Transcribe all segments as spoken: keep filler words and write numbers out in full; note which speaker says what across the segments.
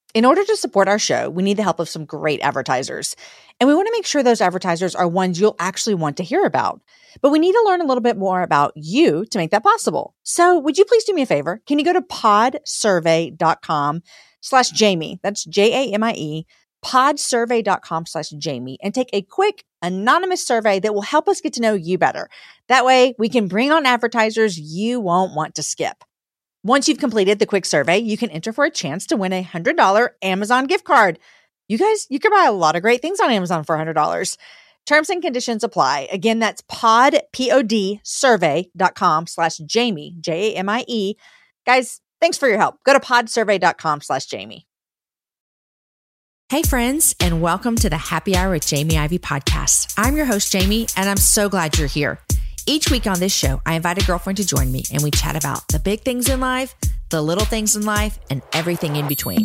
Speaker 1: In order to support our show, we need the help of some great advertisers. And we want to make sure those advertisers are ones you'll actually want to hear about. But we need to learn a little bit more about you to make that possible. So would you please do me a favor? Can you go to podsurvey.com slash Jamie? That's J A M I E, podsurvey.com slash Jamie, and take a quick anonymous survey that will help us get to know you better. That way we can bring on advertisers you won't want to skip. Once you've completed the quick survey, you can enter for a chance to win a one hundred dollars Amazon gift card. You guys, you can buy a lot of great things on Amazon for one hundred dollars. Terms and conditions apply. Again, that's pod, P-O-D, survey.com slash Jamie, J A M I E. Guys, thanks for your help. Go to podsurvey.com slash Jamie.
Speaker 2: Hey friends, and welcome to the Happy Hour with Jamie Ivey podcast. I'm your host, Jamie, and I'm so glad you're here. Each week on this show, I invite a girlfriend to join me and we chat about the big things in life, the little things in life, and everything in between.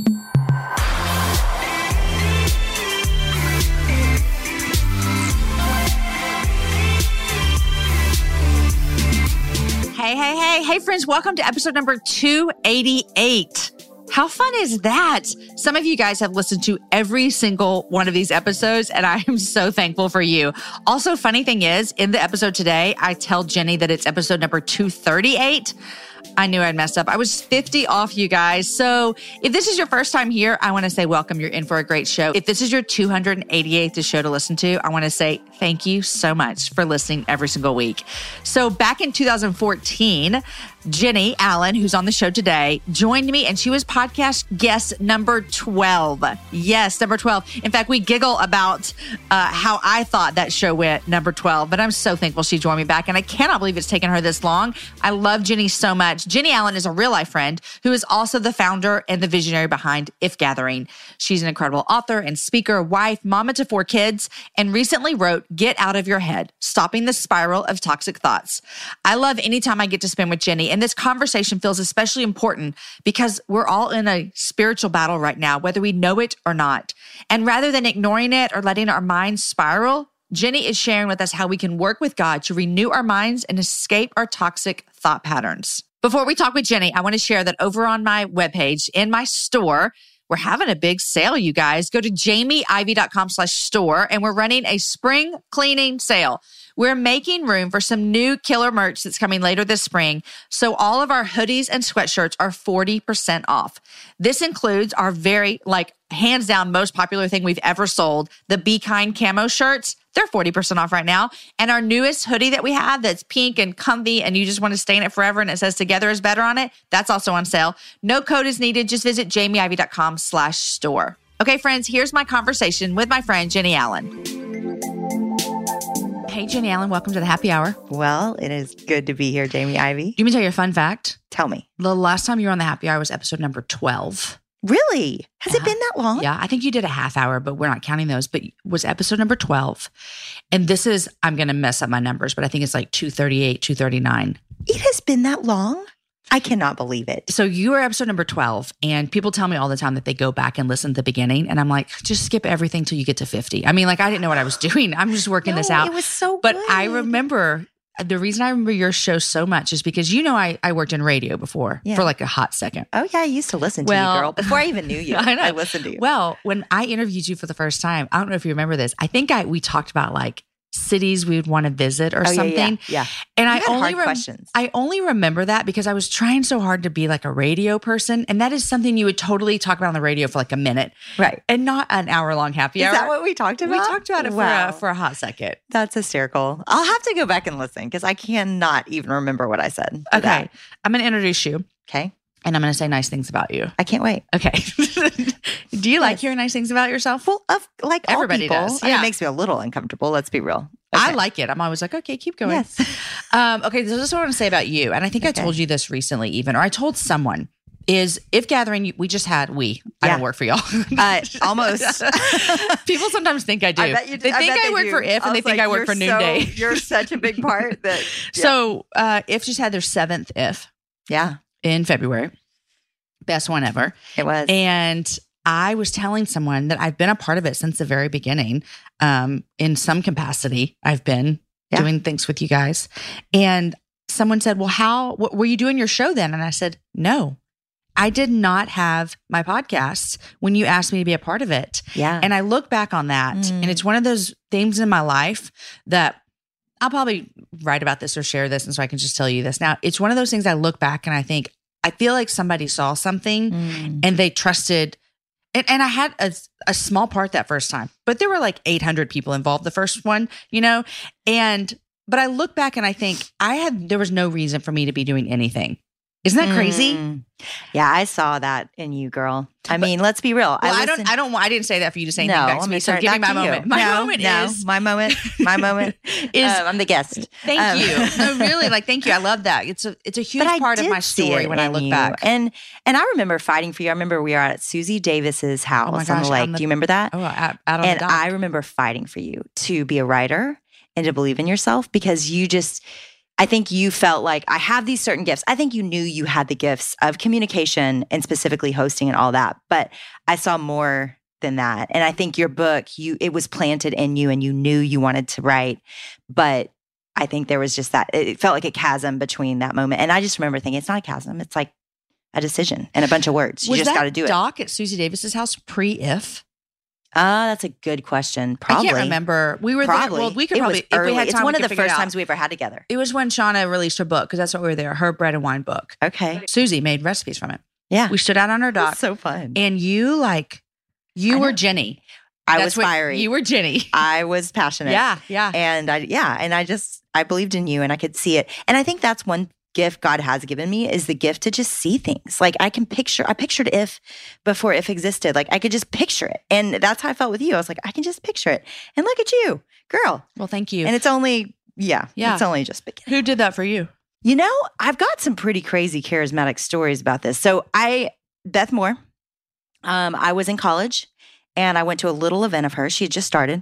Speaker 2: Hey, hey, hey, hey friends, welcome to episode number two eighty-eight. How fun is that? Some of you guys have listened to every single one of these episodes, and I am so thankful for you. Also, funny thing is, in the episode today, I tell Jenny that it's episode number two thirty-eight. I knew I'd messed up. I was fifty off, you guys. So if this is your first time here, I want to say welcome. You're in for a great show. If this is your two hundred eighty-eighth show to listen to, I want to say thank you so much for listening every single week. So back in two thousand fourteen, Jenny Allen, who's on the show today, joined me and she was podcast guest number twelve. Yes, number twelve. In fact, we giggle about uh, how I thought that show went number twelve, but I'm so thankful she joined me back and I cannot believe it's taken her this long. I love Jenny so much. Jenny Allen is a real life friend who is also the founder and the visionary behind If Gathering. She's an incredible author and speaker, wife, mama to four kids, and recently wrote Get Out of Your Head, Stopping the Spiral of Toxic Thoughts. I love any time I get to spend with Jenny, and this conversation feels especially important because we're all in a spiritual battle right now, whether we know it or not. And rather than ignoring it or letting our minds spiral, Jenny is sharing with us how we can work with God to renew our minds and escape our toxic thought patterns. Before we talk with Jenny, I want to share that over on my webpage, in my store, we're having a big sale, you guys. Go to jamieivey.com slash store, and we're running a spring cleaning sale. We're making room for some new killer merch that's coming later this spring. So all of our hoodies and sweatshirts are forty percent off. This includes our very, like, hands down most popular thing we've ever sold, the Be Kind camo shirts. They're forty percent off right now. And our newest hoodie that we have that's pink and comfy and you just want to stay in it forever and it says together is better on it, that's also on sale. No code is needed. Just visit jamieivey.com slash store. Okay, friends, here's my conversation with my friend, Jenny Allen. Hey, Jenny Allen, welcome to the Happy Hour.
Speaker 3: Well, it is good to be here, Jamie Ivey.
Speaker 2: Do you want me to tell you a fun fact?
Speaker 3: Tell me.
Speaker 2: The last time you were on the Happy Hour was episode number twelve.
Speaker 3: Really? Has
Speaker 2: yeah.
Speaker 3: it been that long?
Speaker 2: Yeah, I think you did a half hour, but we're not counting those. But it was episode number twelve. And this is, I'm going to mess up my numbers, but I think it's like two thirty-eight, two thirty-nine.
Speaker 3: It has been that long? I cannot believe it.
Speaker 2: So you were episode number twelve, and people tell me all the time that they go back and listen to the beginning, and I'm like, just skip everything till you get to fifty. I mean, like, I didn't know what I was doing. I'm just working
Speaker 3: no,
Speaker 2: this out.
Speaker 3: It was so
Speaker 2: but
Speaker 3: good.
Speaker 2: But I remember, the reason I remember your show so much is because, you know, I, I worked in radio before yeah. for like a hot second.
Speaker 3: Oh, yeah. I used to listen to
Speaker 2: well,
Speaker 3: you, girl. Before I even knew you, I, know. I listened to you.
Speaker 2: Well, when I interviewed you for the first time, I don't know if you remember this. I think I we talked about like cities we would want to visit or
Speaker 3: oh,
Speaker 2: something.
Speaker 3: Yeah, yeah. yeah.
Speaker 2: And
Speaker 3: you
Speaker 2: I
Speaker 3: had
Speaker 2: only
Speaker 3: hard
Speaker 2: rem-
Speaker 3: questions.
Speaker 2: I only remember that because I was trying so hard to be like a radio person, and that is something you would totally talk about on the radio for like a minute,
Speaker 3: right?
Speaker 2: And not an hour long happy hour.
Speaker 3: Is that what we talked about?
Speaker 2: We talked about it wow. for a, for a hot second.
Speaker 3: That's hysterical. I'll have to go back and listen because I cannot even remember what I said.
Speaker 2: Okay,
Speaker 3: that.
Speaker 2: I'm going to introduce you.
Speaker 3: Okay.
Speaker 2: And I'm going to say nice things about you.
Speaker 3: I can't wait.
Speaker 2: Okay. Do you like hearing nice things about yourself?
Speaker 3: Well, of, like
Speaker 2: everybody
Speaker 3: all people.
Speaker 2: does.
Speaker 3: Yeah. I mean,
Speaker 2: yeah.
Speaker 3: it makes me a little uncomfortable. Let's be real.
Speaker 2: Okay. I like it. I'm always like, okay, keep going.
Speaker 3: Yes.
Speaker 2: um, okay, so this is what I want to say about you. And I think okay. I told you this recently even, or I told someone, is If Gathering, we just had, we, I yeah. don't work for y'all.
Speaker 3: uh, almost.
Speaker 2: People sometimes think I do.
Speaker 3: I bet you do.
Speaker 2: They think I, I work
Speaker 3: do.
Speaker 2: for If and they think
Speaker 3: like,
Speaker 2: I work for
Speaker 3: so,
Speaker 2: Noonday.
Speaker 3: You're such a big part that.
Speaker 2: Yeah. So uh, If just had their seventh If.
Speaker 3: Yeah.
Speaker 2: In February. Best one ever.
Speaker 3: It was.
Speaker 2: And I was telling someone that I've been a part of it since the very beginning. Um, in some capacity, I've been yeah. doing things with you guys. And someone said, well, how, what, were you doing your show then? And I said, no, I did not have my podcast when you asked me to be a part of it.
Speaker 3: Yeah.
Speaker 2: And I look back on that,
Speaker 3: Mm.
Speaker 2: and it's one of those things in my life that I'll probably write about this or share this, and so I can just tell you this now. It's one of those things I look back and I think, I feel like somebody saw something
Speaker 3: Mm.
Speaker 2: and they trusted. And, and I had a, a small part that first time, but there were like eight hundred people involved the first one, you know? And, but I look back and I think I had, there was no reason for me to be doing anything. Isn't that crazy?
Speaker 3: Mm. Yeah, I saw that in you, girl. I mean, let's be real.
Speaker 2: Well, I,
Speaker 3: listen-
Speaker 2: don't, I don't want, I didn't say that for you to say
Speaker 3: no,
Speaker 2: anything back to
Speaker 3: let
Speaker 2: me.
Speaker 3: me
Speaker 2: So
Speaker 3: turn it
Speaker 2: give me
Speaker 3: back
Speaker 2: my
Speaker 3: to you.
Speaker 2: moment. My
Speaker 3: no,
Speaker 2: moment
Speaker 3: no,
Speaker 2: is,
Speaker 3: my moment. My moment
Speaker 2: is,
Speaker 3: um, I'm the guest.
Speaker 2: thank
Speaker 3: Um,
Speaker 2: you. No, really, like, thank you. I love that. It's a, it's a huge
Speaker 3: But I
Speaker 2: part of
Speaker 3: did
Speaker 2: my
Speaker 3: see
Speaker 2: story
Speaker 3: it
Speaker 2: when I
Speaker 3: in
Speaker 2: look
Speaker 3: you.
Speaker 2: back.
Speaker 3: And and I remember fighting for you. I remember we were out at Susie Davis's house
Speaker 2: Oh my
Speaker 3: on
Speaker 2: gosh,
Speaker 3: the lake.
Speaker 2: on the-
Speaker 3: Do you remember that?
Speaker 2: Oh, out, out on
Speaker 3: and
Speaker 2: the dock.
Speaker 3: I remember fighting for you to be a writer and to believe in yourself because you just, I think you felt like I have these certain gifts. I think you knew you had the gifts of communication and specifically hosting and all that. But I saw more than that. And I think your book, you it was planted in you and you knew you wanted to write. But I think there was just that, it felt like a chasm between that moment. And I just remember thinking, it's not a chasm. It's like a decision and a bunch of words. You
Speaker 2: Was
Speaker 3: just
Speaker 2: that
Speaker 3: got to do it.
Speaker 2: doc at Susie Davis's house pre-if?
Speaker 3: Ah, that's a good question. Probably.
Speaker 2: I can't remember. We were
Speaker 3: Probably.
Speaker 2: there. Well, we could
Speaker 3: It
Speaker 2: probably,
Speaker 3: was
Speaker 2: if
Speaker 3: early.
Speaker 2: we had time,
Speaker 3: it's one
Speaker 2: we
Speaker 3: of
Speaker 2: could
Speaker 3: the
Speaker 2: figure it
Speaker 3: first
Speaker 2: out.
Speaker 3: times we ever had together.
Speaker 2: It was when Shauna released her book, because that's what we were there. Her bread and wine book.
Speaker 3: Okay.
Speaker 2: Susie made recipes from it.
Speaker 3: Yeah.
Speaker 2: We stood out on her dock,
Speaker 3: That's so fun.
Speaker 2: and you like, you
Speaker 3: I
Speaker 2: were
Speaker 3: know.
Speaker 2: Jenny.
Speaker 3: I
Speaker 2: That's
Speaker 3: was
Speaker 2: what-
Speaker 3: fiery.
Speaker 2: You were Jenny.
Speaker 3: I was passionate.
Speaker 2: Yeah, yeah.
Speaker 3: And I, yeah. And I just, I believed in you and I could see it. And I think that's one gift God has given me is the gift to just see things. Like I can picture, I pictured if before if existed, like I could just picture it. And that's how I felt with you. I was like, I can just picture it. And look at you, girl.
Speaker 2: Well, thank you.
Speaker 3: And it's only, yeah,
Speaker 2: Yeah.
Speaker 3: it's only just beginning.
Speaker 2: Who did that for you?
Speaker 3: You know, I've got some pretty crazy charismatic stories about this. So I, Beth Moore, um, I was in college and I went to a little event of hers. She had just started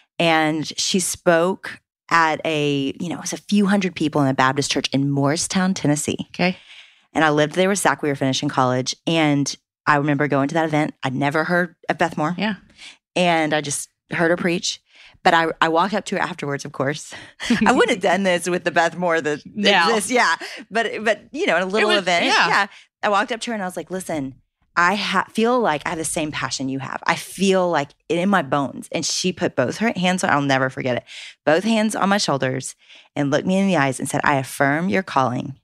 Speaker 3: and she spoke at a, you know, it was a few hundred people in a Baptist church in Morristown, Tennessee.
Speaker 2: Okay.
Speaker 3: And I lived there with Zach. We were finishing college. And I remember going to that event. I'd never heard of Beth Moore.
Speaker 2: Yeah.
Speaker 3: And I just heard her preach. But I, I walked up to her afterwards, of course. I wouldn't have done this with the Beth Moore that
Speaker 2: Now.
Speaker 3: exists. Yeah. But, but you know, in a little
Speaker 2: was-
Speaker 3: event.
Speaker 2: yeah.
Speaker 3: I walked up to her and I was like, listen, I ha- feel like I have the same passion you have. I feel like it in my bones. And she put both her hands on, I'll never forget it, both hands on my shoulders and looked me in the eyes and said, I affirm your calling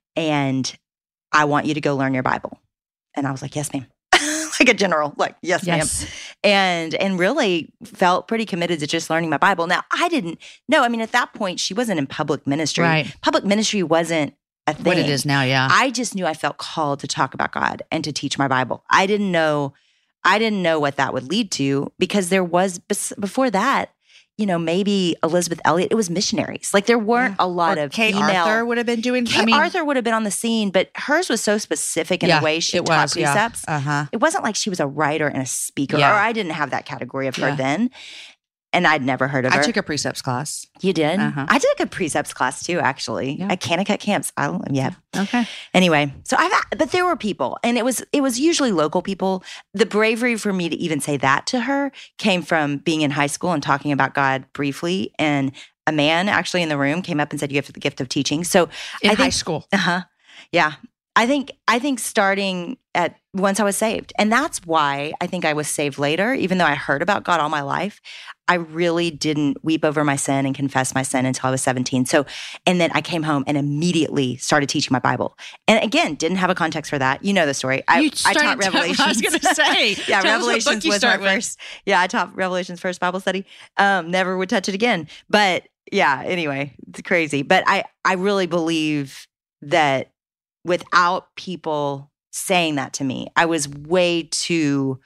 Speaker 3: and I want you to go learn your Bible. And I was like, yes, ma'am. Like a general, like, yes,
Speaker 2: Yes.
Speaker 3: ma'am. And, and really felt pretty committed to just learning my Bible. Now, I didn't know. I mean, at that point, she wasn't in public ministry.
Speaker 2: Right.
Speaker 3: Public ministry wasn't a thing.
Speaker 2: What it is now, yeah.
Speaker 3: I just knew I felt called to talk about God and to teach my Bible. I didn't know, I didn't know what that would lead to because there was bes- before that, you know, maybe Elizabeth Elliot. It was missionaries. Like there weren't a lot
Speaker 2: Or
Speaker 3: of
Speaker 2: Kate
Speaker 3: female.
Speaker 2: Arthur would have been doing.
Speaker 3: Kate
Speaker 2: I mean,
Speaker 3: Arthur would have been on the scene, but hers was so specific in
Speaker 2: yeah,
Speaker 3: the way she
Speaker 2: it
Speaker 3: taught
Speaker 2: was, yeah.
Speaker 3: precepts.
Speaker 2: Uh-huh.
Speaker 3: It wasn't like she was a writer and a speaker,
Speaker 2: Yeah.
Speaker 3: or I didn't have that category of her
Speaker 2: Yeah.
Speaker 3: then. And I'd never heard of her.
Speaker 2: I took a precepts class.
Speaker 3: You did?
Speaker 2: Uh-huh.
Speaker 3: I took a precepts class too, actually,
Speaker 2: Yeah.
Speaker 3: at Kanakuk camps. I don't, yeah.
Speaker 2: Okay.
Speaker 3: Anyway, so I've, but there were people, and it was it was usually local people. The bravery for me to even say that to her came from being in high school and talking about God briefly, and a man actually in the room came up and said, "You have the gift of teaching." So
Speaker 2: In
Speaker 3: I
Speaker 2: high
Speaker 3: think,
Speaker 2: school.
Speaker 3: uh huh, yeah. I think I think starting at once I was saved, and that's why I think I was saved later. Even though I heard about God all my life, I really didn't weep over my sin and confess my sin until I was seventeen. So, and then I came home and immediately started teaching my Bible. And again, didn't have a context for that. You know the story. I,
Speaker 2: You
Speaker 3: I
Speaker 2: started
Speaker 3: taught
Speaker 2: to-
Speaker 3: Revelations.
Speaker 2: I was going to say.
Speaker 3: yeah,
Speaker 2: tell us what
Speaker 3: Revelations
Speaker 2: book you
Speaker 3: was my
Speaker 2: start with.
Speaker 3: first. Yeah, I taught Revelations first Bible study. Um, never would touch it again. But yeah, anyway, it's crazy. But I, I really believe that without people saying that to me, I was way too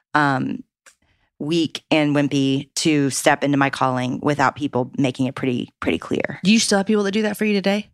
Speaker 3: um, weak and wimpy to step into my calling without people making it pretty, pretty clear.
Speaker 2: Do you still have people that do that for you today?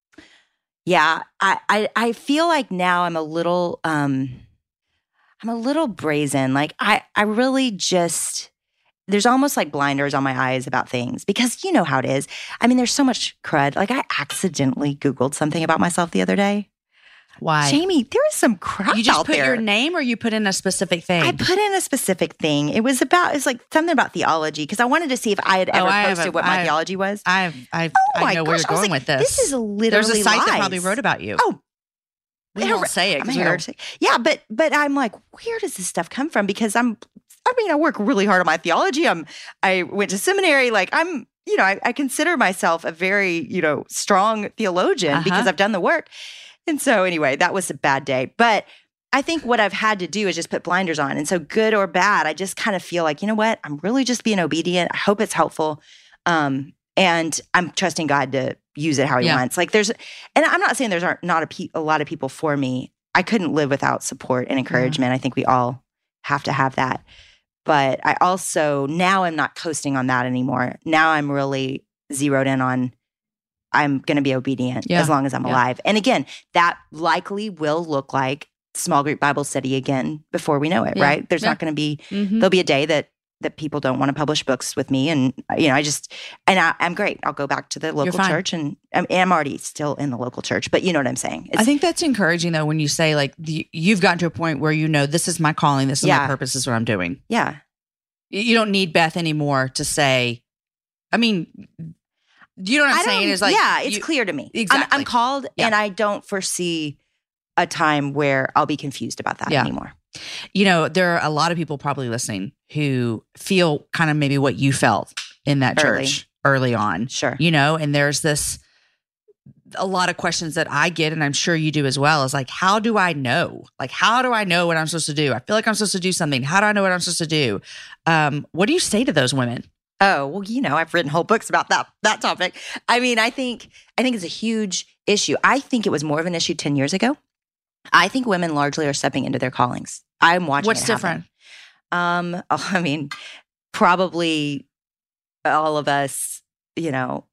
Speaker 3: Yeah, I, I, I feel like now I'm a little, um, I'm a little brazen. Like I, I really just, there's almost like blinders on my eyes about things because you know how it is. I mean, there's so much crud. Like I accidentally Googled something about myself the other day.
Speaker 2: Why?
Speaker 3: Jamie, there is some crap
Speaker 2: You just
Speaker 3: out
Speaker 2: put
Speaker 3: there.
Speaker 2: your name or you put in a specific thing?
Speaker 3: I put in a specific thing. It was about, it was like something about theology because I wanted to see if I had
Speaker 2: Oh,
Speaker 3: ever
Speaker 2: I have
Speaker 3: posted
Speaker 2: a-
Speaker 3: what my
Speaker 2: I-
Speaker 3: theology was.
Speaker 2: I've, I've,
Speaker 3: Oh
Speaker 2: I
Speaker 3: my
Speaker 2: know where
Speaker 3: gosh,
Speaker 2: you're
Speaker 3: I was
Speaker 2: going
Speaker 3: like,
Speaker 2: with this.
Speaker 3: This is literally
Speaker 2: There's a site that
Speaker 3: lies.
Speaker 2: probably wrote about you.
Speaker 3: Oh,
Speaker 2: We won't say it.
Speaker 3: I'm
Speaker 2: 'cause we
Speaker 3: here.
Speaker 2: don't-
Speaker 3: Yeah, but but I'm like, where does this stuff come from? Because I'm, I mean, I work really hard on my theology. I'm, I went to seminary. Like I'm, you know, I, I consider myself a very, you know, strong theologian
Speaker 2: Uh-huh.
Speaker 3: because I've done the work. And so anyway, that was a bad day. But I think what I've had to do is just put blinders on. And so good or bad, I just kind of feel like, you know what? I'm really just being obedient. I hope it's helpful. Um, and I'm trusting God to use it how he
Speaker 2: Yeah.
Speaker 3: wants. Like there's, and I'm not saying there's aren't not a, pe- a lot of people for me. I couldn't live without support and encouragement. I think we all have to have that. But I also, now I'm not coasting on that anymore. Now I'm really zeroed in on I'm going to be obedient
Speaker 2: Yeah.
Speaker 3: as long as I'm
Speaker 2: Yeah.
Speaker 3: alive. And again, that likely will look like small group Bible study again before we know it,
Speaker 2: Yeah.
Speaker 3: right? There's
Speaker 2: Yeah.
Speaker 3: not going to be,
Speaker 2: Mhm.
Speaker 3: there'll be a day that that people don't want to publish books with me. And, you know, I just, and I, I'm great. I'll go back to the local
Speaker 2: fine.
Speaker 3: church and I'm, I'm already still in the local church, but you know what I'm saying? It's,
Speaker 2: I think that's encouraging though when you say like the, you've gotten to a point where you know this is my calling, this is
Speaker 3: Yeah.
Speaker 2: my purpose, this is what I'm doing.
Speaker 3: yeah.
Speaker 2: You- You don't need Beth anymore to say. I mean, you know what I'm
Speaker 3: I
Speaker 2: saying?
Speaker 3: don't-
Speaker 2: Is like
Speaker 3: yeah, it's
Speaker 2: you-
Speaker 3: clear to me. I'm,
Speaker 2: Exactly.
Speaker 3: I'm called
Speaker 2: Yeah.
Speaker 3: and I don't foresee a time where I'll be confused about that
Speaker 2: Yeah.
Speaker 3: anymore.
Speaker 2: You know, there are a lot of people probably listening who feel kind of maybe what you felt in that
Speaker 3: Early.
Speaker 2: church early on.
Speaker 3: Sure.
Speaker 2: You know, and there's this a lot of questions that I get, and I'm sure you do as well, is like, how do I know? Like, how do I know what I'm supposed to do? I feel like I'm supposed to do something. How do I know what I'm supposed to do? Um, what do you say to those women?
Speaker 3: Oh, well, you know, I've written whole books about that that topic. I mean, I think I think it's a huge issue. I think it was more of an issue ten years ago. I think women largely are stepping into their callings. I'm watching
Speaker 2: What's
Speaker 3: it happen.
Speaker 2: different?
Speaker 3: Um, I mean, probably all of us, you know,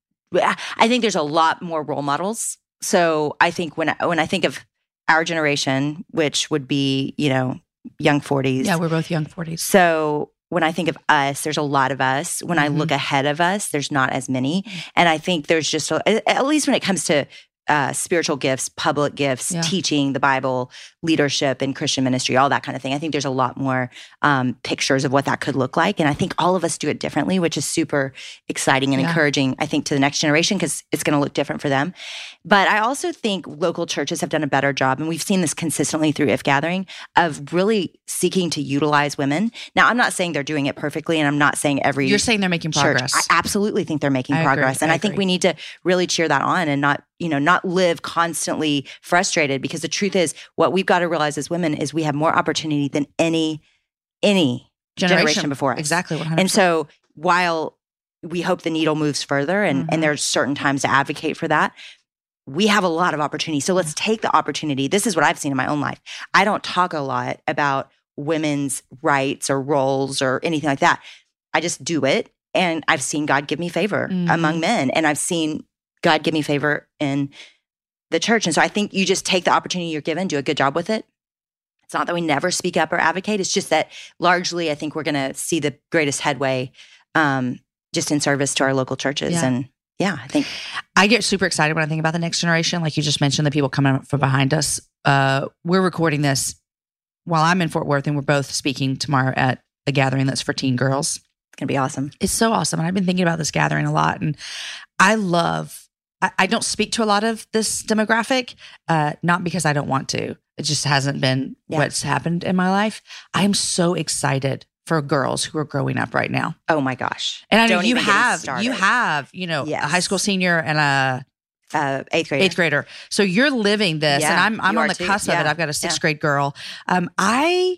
Speaker 3: I think there's a lot more role models. So I think when I, when I think of our generation, which would be, you know, young forties.
Speaker 2: Yeah, we're both young forties.
Speaker 3: So when I think of us, there's a lot of us. When I
Speaker 2: Mhm.
Speaker 3: look ahead of us, there's not as many. And I think there's just, a, at least when it comes to uh, spiritual gifts, public gifts,
Speaker 2: Yeah.
Speaker 3: teaching the Bible, leadership and Christian ministry, all that kind of thing. I think there's a lot more um, pictures of what that could look like. And I think all of us do it differently, which is super exciting and
Speaker 2: Yeah.
Speaker 3: encouraging, I think, to the next generation because it's going to look different for them. But I also think local churches have done a better job, and we've seen this consistently through If Gathering, of really seeking to utilize women. Now, I'm not saying they're doing it perfectly, and I'm not saying every
Speaker 2: You're saying they're making
Speaker 3: church.
Speaker 2: progress.
Speaker 3: I absolutely think they're making
Speaker 2: I agree.
Speaker 3: progress. And
Speaker 2: I
Speaker 3: I, think
Speaker 2: agree.
Speaker 3: we need to really cheer that on and not, you know, not live constantly frustrated, because the truth is what we've got to realize as women is we have more opportunity than any, any generation, before us.
Speaker 2: Exactly. one hundred percent.
Speaker 3: And so while we hope the needle moves further and,
Speaker 2: Mhm.
Speaker 3: and there's certain times to advocate for that, we have a lot of opportunity. So let's take the opportunity. This is what I've seen in my own life. I don't talk a lot about women's rights or roles or anything like that. I just do it. And I've seen God give me favor
Speaker 2: Mhm.
Speaker 3: among men. And I've seen God give me favor in the church. And so I think you just take the opportunity you're given, do a good job with it. It's not that we never speak up or advocate. It's just that largely I think we're going to see the greatest headway um, just in service to our local churches.
Speaker 2: Yeah.
Speaker 3: And yeah, I think
Speaker 2: I get super excited when I think about the next generation. Like you just mentioned, the people coming up from behind us. Uh, we're recording this while I'm in Fort Worth, and we're both speaking tomorrow at a gathering that's for teen girls.
Speaker 3: it's going to be awesome.
Speaker 2: It's so awesome. And I've been thinking about this gathering a lot. And I love, I, I don't speak to a lot of this demographic, uh, not because I don't want to. It just hasn't been
Speaker 3: Yeah.
Speaker 2: what's happened in my life. I am so excited for girls who are growing up right now.
Speaker 3: Oh my gosh.
Speaker 2: And I know
Speaker 3: Don't
Speaker 2: you
Speaker 3: even get me
Speaker 2: have,
Speaker 3: started.
Speaker 2: you have, you know,
Speaker 3: Yes.
Speaker 2: a high school senior and a
Speaker 3: uh, eighth grade.
Speaker 2: eighth grader. So you're living this, and
Speaker 3: Yeah,
Speaker 2: I'm I'm
Speaker 3: you
Speaker 2: on
Speaker 3: are
Speaker 2: the
Speaker 3: too.
Speaker 2: cusp of it.
Speaker 3: Yeah,
Speaker 2: I've got a sixth
Speaker 3: yeah.
Speaker 2: grade girl. Um, I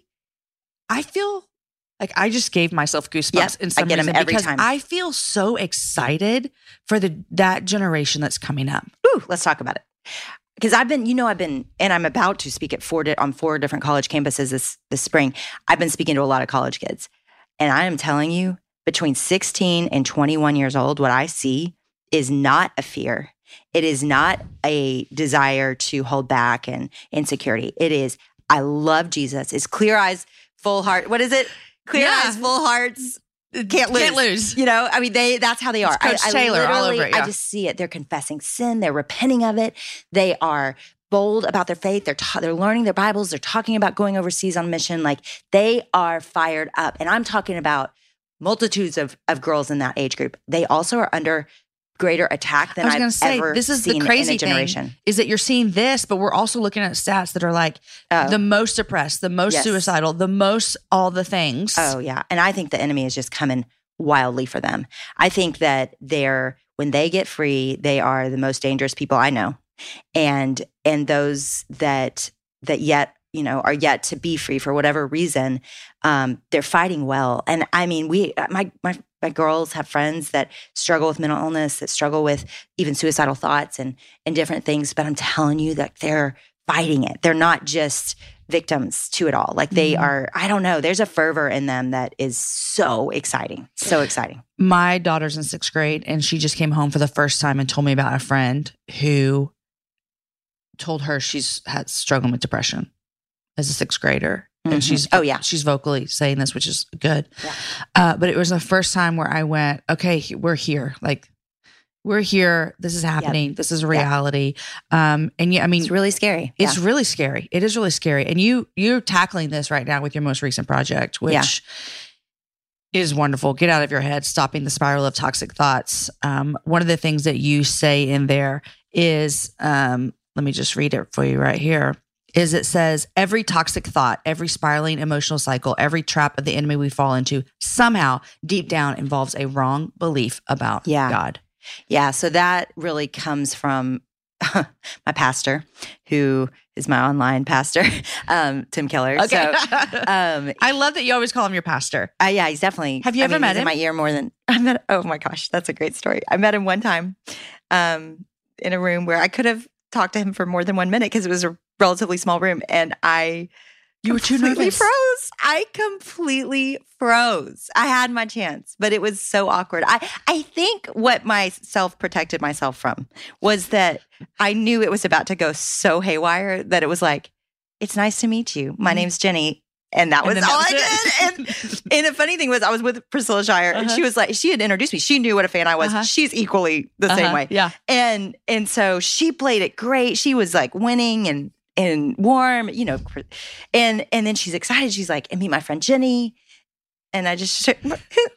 Speaker 2: I feel like I just gave myself goosebumps
Speaker 3: Yep,
Speaker 2: in
Speaker 3: I
Speaker 2: some
Speaker 3: get 'em
Speaker 2: reason
Speaker 3: every
Speaker 2: because
Speaker 3: time.
Speaker 2: I feel so excited for the that generation that's coming up.
Speaker 3: Ooh, let's talk about it. Because I've been, you know, I've been, and I'm about to speak at four di- on four different college campuses this this spring. I've been speaking to a lot of college kids, and I am telling you, between sixteen and twenty-one years old, what I see is not a fear. It is not a desire to hold back and insecurity. It is, I love Jesus. It's clear eyes, full heart. What is it? Clear
Speaker 2: Yeah.
Speaker 3: eyes, full hearts. Can't lose.
Speaker 2: Can't lose.
Speaker 3: You know, I mean, they that's how they are.
Speaker 2: It's Coach
Speaker 3: I, I
Speaker 2: Taylor all
Speaker 3: literally-
Speaker 2: over it, yeah.
Speaker 3: I just see it. They're confessing sin. They're repenting of it. They are bold about their faith. They're ta- they're learning their Bibles. They're talking about going overseas on mission. Like they are fired up. And I'm talking about multitudes of of girls in that age group. They also are undergoing greater attack than
Speaker 2: I was
Speaker 3: I've
Speaker 2: gonna say,
Speaker 3: ever
Speaker 2: this is
Speaker 3: seen
Speaker 2: the crazy
Speaker 3: in a generation.
Speaker 2: thing, is that you're seeing this, but we're also looking at stats that are like
Speaker 3: Oh.
Speaker 2: the most depressed, the most
Speaker 3: Yes.
Speaker 2: suicidal, the most all the things.
Speaker 3: Oh, yeah. And I think the enemy is just coming wildly for them. I think that they're, when they get free, they are the most dangerous people I know. And and those that that yet, you know, are yet to be free for whatever reason, um, they're fighting well. And I mean, we, my, my, my girls have friends that struggle with mental illness, that struggle with even suicidal thoughts and, and different things. But I'm telling you that they're fighting it. They're not just victims to it all. Like they
Speaker 2: Mm-hmm.
Speaker 3: are, I don't know, there's a fervor in them that is so exciting. So exciting.
Speaker 2: My daughter's in sixth grade and she just came home for the first time and told me about a friend who told her she's had struggling with depression as a sixth grader.
Speaker 3: Mhm.
Speaker 2: And she's,
Speaker 3: Oh, yeah.
Speaker 2: she's vocally saying this, which is good.
Speaker 3: Yeah.
Speaker 2: Uh, but it was the first time where I went, okay, he- we're here. Like we're here. This is happening. This is a reality. Um, and yeah, I mean,
Speaker 3: It's really scary.
Speaker 2: it's
Speaker 3: Yeah.
Speaker 2: really scary. It is really scary. And you, you're tackling this right now with your most recent project, which
Speaker 3: Yeah.
Speaker 2: is wonderful. Get out of your head, stopping the spiral of toxic thoughts. Um, one of the things that you say in there is, um, let me just read it for you right here, is it says, every toxic thought, every spiraling emotional cycle, every trap of the enemy we fall into somehow deep down involves a wrong belief about
Speaker 3: Yeah.
Speaker 2: God.
Speaker 3: Yeah. So that really comes from my pastor, who is my online pastor, um, Tim Keller.
Speaker 2: Okay.
Speaker 3: So, um,
Speaker 2: I love that you always call him your pastor.
Speaker 3: uh, yeah, he's definitely.
Speaker 2: Have you
Speaker 3: I
Speaker 2: ever
Speaker 3: mean,
Speaker 2: met
Speaker 3: he's
Speaker 2: him?
Speaker 3: in my ear more than I met. Oh my gosh, that's a great story. I met him one time, um, in a room where I could have talked to him for more than one minute because it was a relatively small room, and I.
Speaker 2: You were too
Speaker 3: completely
Speaker 2: nervous.
Speaker 3: froze. I completely froze. I had my chance, but it was so awkward. I, I think what my self protected myself from was that I knew it was about to go so haywire that it was like, it's nice to meet you. My
Speaker 2: Mhm.
Speaker 3: name's Jenny. And that
Speaker 2: And
Speaker 3: was
Speaker 2: then
Speaker 3: all
Speaker 2: that
Speaker 3: I
Speaker 2: was
Speaker 3: did.
Speaker 2: it.
Speaker 3: And, and the funny thing was, I was with Priscilla Shire, and
Speaker 2: Uh-huh.
Speaker 3: she was like, she had introduced me. She knew what a fan I was.
Speaker 2: Uh-huh.
Speaker 3: She's equally the same
Speaker 2: Uh-huh.
Speaker 3: way.
Speaker 2: Yeah.
Speaker 3: And and so she played it great. She was like winning and and warm, you know. And and then she's excited. She's like, and meet my friend Jenny. And I just, she was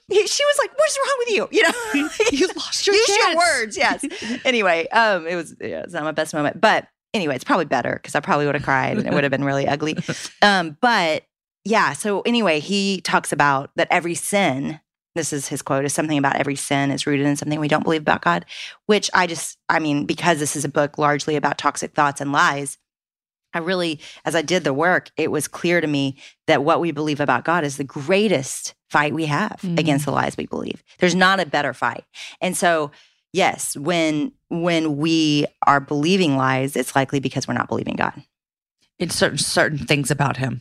Speaker 3: like, what's wrong with you? You know,
Speaker 2: You lost your
Speaker 3: use
Speaker 2: chance.
Speaker 3: your words. Yes. Anyway, um, it was, yeah, it's not my best moment, but anyway, it's probably better because I probably would have cried and it would have been really ugly. Um, but yeah. So anyway, he talks about that every sin, this is his quote, is something about every sin is rooted in something we don't believe about God, which I just, I mean, because this is a book largely about toxic thoughts and lies, I really, as I did the work, it was clear to me that what we believe about God is the greatest fight we have
Speaker 2: Mhm.
Speaker 3: against the lies we believe. There's not a better fight. And so, yes, when when we are believing lies, it's likely because we're not believing God.
Speaker 2: In certain certain things about him.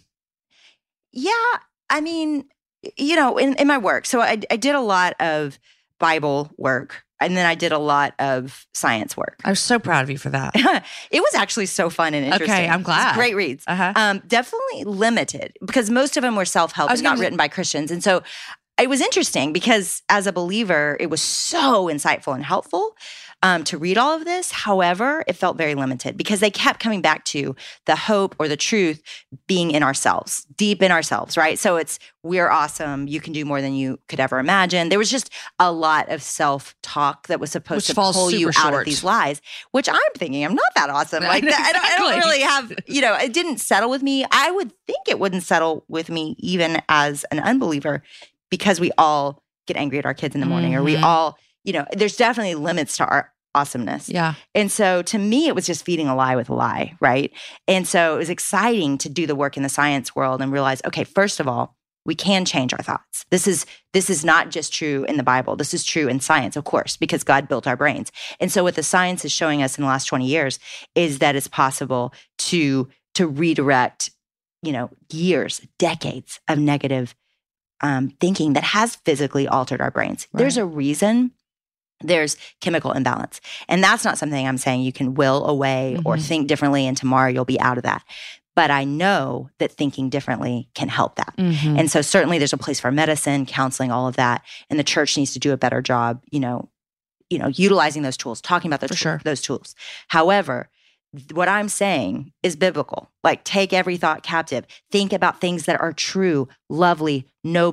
Speaker 3: Yeah, I mean, you know, in, in my work, so I, I did a lot of Bible work, and then I did a lot of science work.
Speaker 2: I was so proud of you for that.
Speaker 3: It was actually so fun and interesting.
Speaker 2: Okay, I'm
Speaker 3: It's
Speaker 2: glad.
Speaker 3: great reads.
Speaker 2: Uh-huh.
Speaker 3: Um, definitely limited because most of them were self-help
Speaker 2: I was
Speaker 3: and not
Speaker 2: gonna-
Speaker 3: written by Christians. And so it was interesting because as a believer, it was so insightful and helpful um, to read all of this. However, it felt very limited because they kept coming back to the hope or the truth being in ourselves, deep in ourselves, right? So it's, we're awesome. You can do more than you could ever imagine. There was just a lot of self-talk that was supposed
Speaker 2: Which
Speaker 3: to
Speaker 2: falls
Speaker 3: pull you
Speaker 2: super
Speaker 3: out
Speaker 2: short.
Speaker 3: of these lies, which I'm thinking I'm not that awesome. Like that, I, don't, I don't
Speaker 2: Exactly.
Speaker 3: really have, you know, it didn't settle with me. I would think it wouldn't settle with me even as an unbeliever because we all get angry at our kids in the morning or we
Speaker 2: Mhm.
Speaker 3: all, you know, there's definitely limits to our awesomeness.
Speaker 2: Yeah.
Speaker 3: And so to me, it was just feeding a lie with a lie, right? And so it was exciting to do the work in the science world and realize, okay, first of all, we can change our thoughts. This is this is not just true in the Bible. This is true in science, of course, because God built our brains. And so what the science is showing us in the last twenty years is that it's possible to to redirect, you know, years, decades of negative um, thinking that has physically altered our brains.
Speaker 2: Right.
Speaker 3: There's a reason. There's chemical imbalance. And that's not something I'm saying you can will away or
Speaker 2: Mhm.
Speaker 3: think differently and tomorrow you'll be out of that. But I know that thinking differently can help that.
Speaker 2: Mhm.
Speaker 3: And so certainly there's a place for medicine, counseling, all of that. And the church needs to do a better job, you know, you know, utilizing those tools, talking about those,
Speaker 2: For
Speaker 3: tool-
Speaker 2: sure.
Speaker 3: those tools. However, th- what I'm saying is biblical. Like take every thought captive. Think about things that are true, lovely, noble,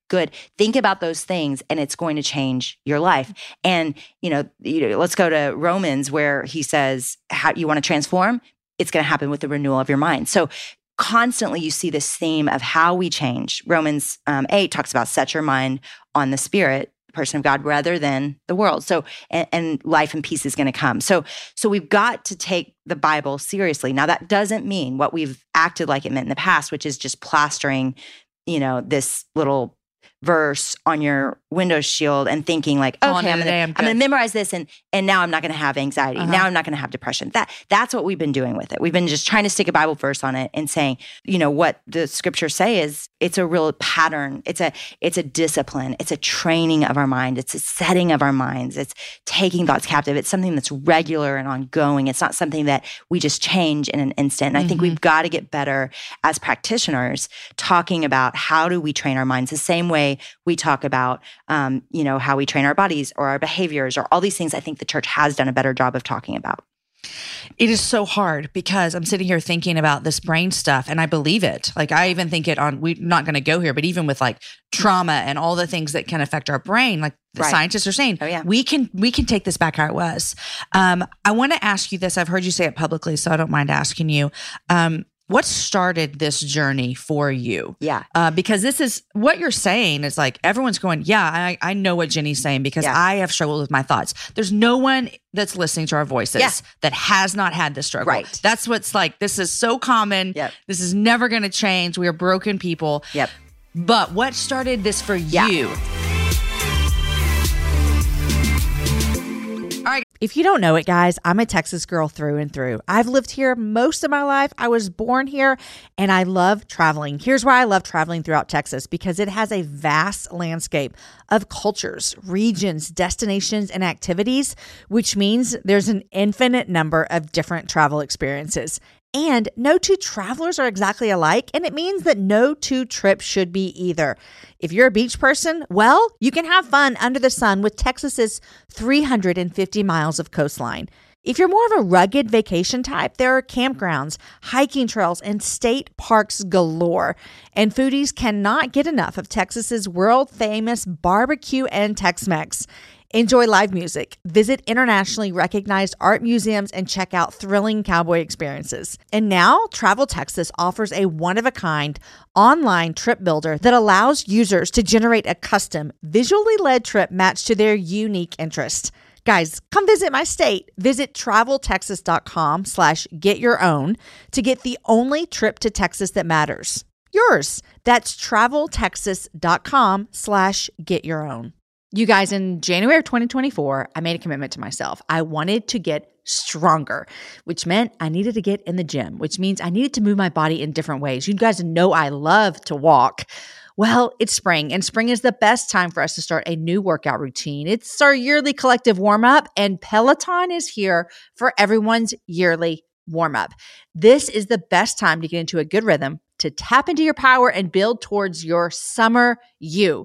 Speaker 3: good. Think about those things and it's going to change your life. And, you know, you know, let's go to Romans where he says, how you want to transform? It's going to happen with the renewal of your mind. So constantly you see this theme of how we change. Romans um, eight talks about set your mind on the Spirit, the person of God, rather than the world. So, and, and life and peace is going to come. So, so we've got to take the Bible seriously. Now that doesn't mean what we've acted like it meant in the past, which is just plastering, you know, this little verse on your window shield and thinking like, okay, I'm going to I'm going to memorize this and and now I'm not going to have anxiety. Uh-huh. Now I'm not going to have depression. That that's what we've been doing with it. We've been just trying to stick a Bible verse on it and saying, you know, what the scriptures say is it's a real pattern. It's a it's a discipline. It's a training of our mind. It's a setting of our minds. It's taking thoughts captive. It's something that's regular and ongoing. It's not something that we just change in an instant. And mm-hmm. I think we've got to get better as practitioners talking about how do we train our minds the same way we talk about, um, you know, how we train our bodies or our behaviors or all these things. I think the church has done a better job of talking about.
Speaker 2: It is so hard because I'm sitting here thinking about this brain stuff and I believe it. Like I even think it on, we're not going to go here, but even with like trauma and all the things that can affect our brain, like the right. scientists are saying,
Speaker 3: oh, yeah.
Speaker 2: we can, we can take this back how it was. Um, I want to ask you this. I've heard you say it publicly, so I don't mind asking you. Um, What started this journey for you?
Speaker 3: Yeah.
Speaker 2: Uh, because this is, what you're saying is like, everyone's going, yeah, I, I know what Jenny's saying because
Speaker 3: yeah.
Speaker 2: I have struggled with my thoughts. There's no one that's listening to our voices
Speaker 3: yeah.
Speaker 2: that has not had this struggle.
Speaker 3: Right.
Speaker 2: That's what's like, this is so common.
Speaker 3: Yep.
Speaker 2: This is never going to change. We are broken people.
Speaker 3: Yep.
Speaker 2: But what started this for
Speaker 3: yeah.
Speaker 2: you? All right.
Speaker 1: If you don't know it, guys, I'm a Texas girl through and through. I've lived here most of my life. I was born here and I love traveling. Here's why I love traveling throughout Texas, because it has a vast landscape of cultures, regions, destinations, and activities, which means there's an infinite number of different travel experiences. And no two travelers are exactly alike, and it means that no two trips should be either. If you're a beach person, well, you can have fun under the sun with Texas's three hundred fifty miles of coastline. If you're more of a rugged vacation type, there are campgrounds, hiking trails, and state parks galore. And foodies cannot get enough of Texas's world-famous barbecue and Tex-Mex. Enjoy live music, visit internationally recognized art museums, and check out thrilling cowboy experiences. And now, Travel Texas offers a one-of-a-kind online trip builder that allows users to generate a custom, visually led trip matched to their unique interests. Guys, come visit my state. Visit traveltexas.com slash get your own to get the only trip to Texas that matters. Yours. That's traveltexas.com slash get your own. You guys, in January of twenty twenty-four, I made a commitment to myself. I wanted to get stronger, which meant I needed to get in the gym, which means I needed to move my body in different ways. You guys know I love to walk. Well, it's spring, and spring is the best time for us to start a new workout routine. It's our yearly collective warm-up, and Peloton is here for everyone's yearly warm-up. This is the best time to get into a good rhythm, to tap into your power and build towards your summer you.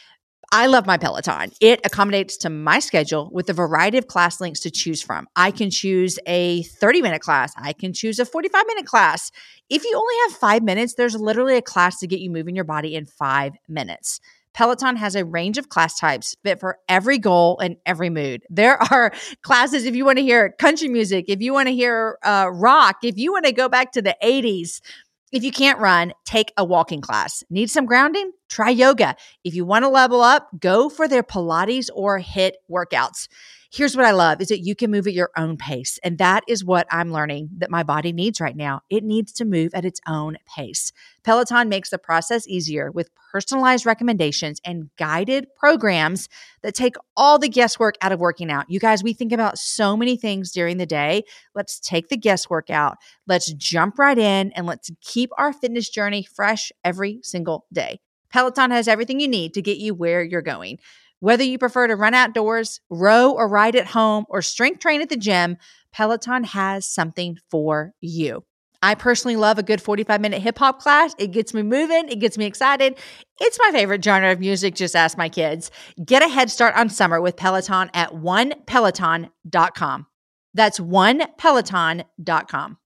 Speaker 1: I love my Peloton. It accommodates to my schedule with a variety of class links to choose from. I can choose a thirty-minute class. I can choose a forty-five-minute class. If you only have five minutes, there's literally a class to get you moving your body in five minutes. Peloton has a range of class types fit for every goal and every mood. There are classes if you want to hear country music, if you want to hear uh, rock, if you want to go back to the eighties. If you can't run, take a walking class. Need some grounding? Try yoga. If you want to level up, go for their Pilates or HIIT workouts. Here's what I love is that you can move at your own pace. And that is what I'm learning that my body needs right now. It needs to move at its own pace. Peloton makes the process easier with personalized recommendations and guided programs that take all the guesswork out of working out. You guys, we think about so many things during the day. Let's take the guesswork out. Let's jump right in and let's keep our fitness journey fresh every single day. Peloton has everything you need to get you where you're going. Whether you prefer to run outdoors, row or ride at home, or strength train at the gym, Peloton has something for you. I personally love a good forty-five minute hip hop class. It gets me moving. It gets me excited. It's my favorite genre of music. Just ask my kids. Get a head start on summer with Peloton at one peloton dot com. That's one peloton dot com.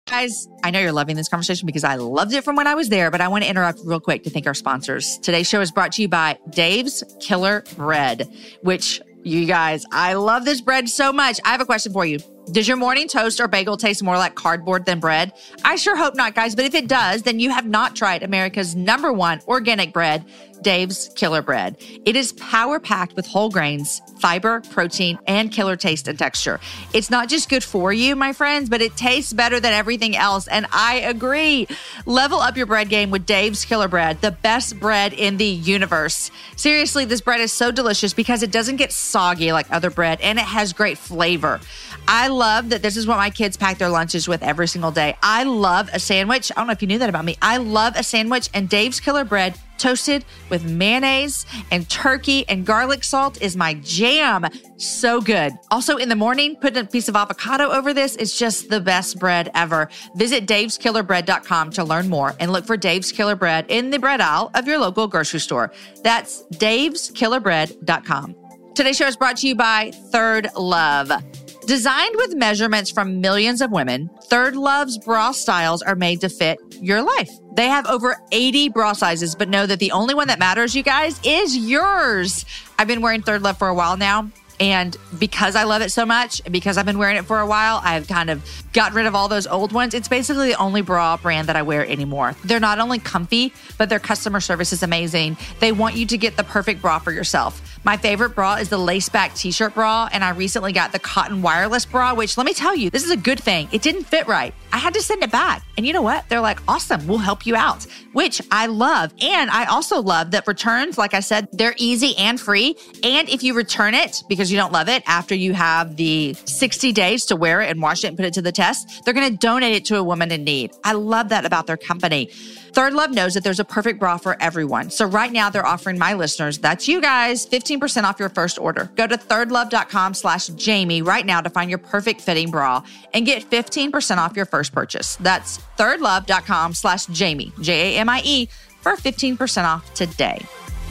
Speaker 2: Guys, I know you're loving this conversation because I loved it from when I was there, but I want to interrupt real quick to thank our sponsors. Today's show is brought to you by Dave's Killer Bread, which you guys, I love this bread so much. I have a question for you. Does your morning toast or bagel taste more like cardboard than bread? I sure hope not, guys. But if it does, then you have not tried America's number one organic bread, Dave's Killer Bread. It is power-packed with whole grains, fiber, protein, and killer taste and texture. It's not just good for you, my friends, but it tastes better than everything else. And I agree. Level up your bread game with Dave's Killer Bread, the best bread in the universe. Seriously, this bread is so delicious because it doesn't get soggy like other bread, and it has great flavor. I love that this is what my kids pack their lunches with every single day. I love a sandwich. I don't know if you knew that about me. I love a sandwich, and Dave's Killer Bread toasted with mayonnaise and turkey and garlic salt is my jam. So good. Also in the morning, putting a piece of avocado over this is just the best bread ever. Visit daves killer bread dot com to learn more and look for Dave's Killer Bread in the bread aisle of your local grocery store. That's daves killer bread dot com. Today's show is brought to you by Third Love. Designed with measurements from millions of women, Third Love's bra styles are made to fit your life. They have over eighty bra sizes, but know that the only one that matters, you guys, is yours. I've been wearing Third Love for a while now. And because I love it so much, because I've been wearing it for a while, I've kind of gotten rid of all those old ones. It's basically the only bra brand that I wear anymore. They're not only comfy, but their customer service is amazing. They want you to get the perfect bra for yourself. My favorite bra is the lace back t-shirt bra, and I recently got the cotton wireless bra, which let me tell you, this is a good thing. It didn't fit right. I had to send it back. And you know what? They're like, awesome, we'll help you out, which I love. And I also love that returns, like I said, they're easy and free. And if you return it because you don't love it after you have the sixty days to wear it and wash it and put it to the test, they're going to donate it to a woman in need. I love that about their company. Third Love knows that there's a perfect bra for everyone. So right now they're offering my listeners, that's you guys, fifteen percent off your first order. Go to thirdlove.com slash Jamie right now to find your perfect fitting bra and get fifteen percent off your first purchase. That's thirdlove.com slash Jamie, J A M I E, for fifteen percent off today.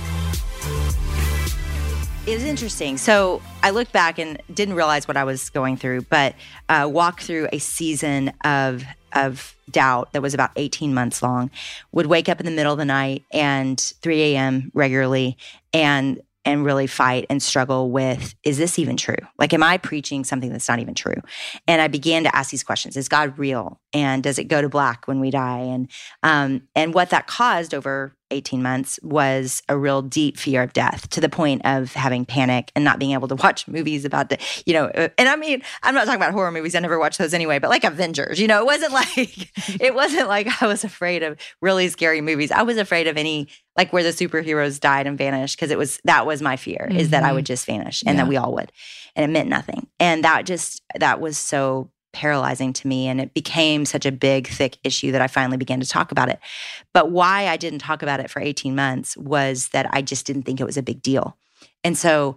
Speaker 3: It was interesting. So I looked back and didn't realize what I was going through, but uh, walked through a season of of doubt that was about eighteen months long. Would wake up in the middle of the night and three a.m. regularly and and really fight and struggle with, is this even true? Like, am I preaching something that's not even true? And I began to ask these questions. Is God real? And does it go to black when we die? And um, and what that caused over eighteen months was a real deep fear of death, to the point of having panic and not being able to watch movies about the, you know, and I mean, I'm not talking about horror movies. I never watched those anyway, but like Avengers, you know, it wasn't like, it wasn't like I was afraid of really scary movies. I was afraid of any, like where the superheroes died and vanished, because it was, that was my fear, mm-hmm. is that I would just vanish and yeah. that we all would. And it meant nothing. And that just, that was so paralyzing to me. And it became such a big, thick issue that I finally began to talk about it. But why I didn't talk about it for eighteen months was that I just didn't think it was a big deal. And so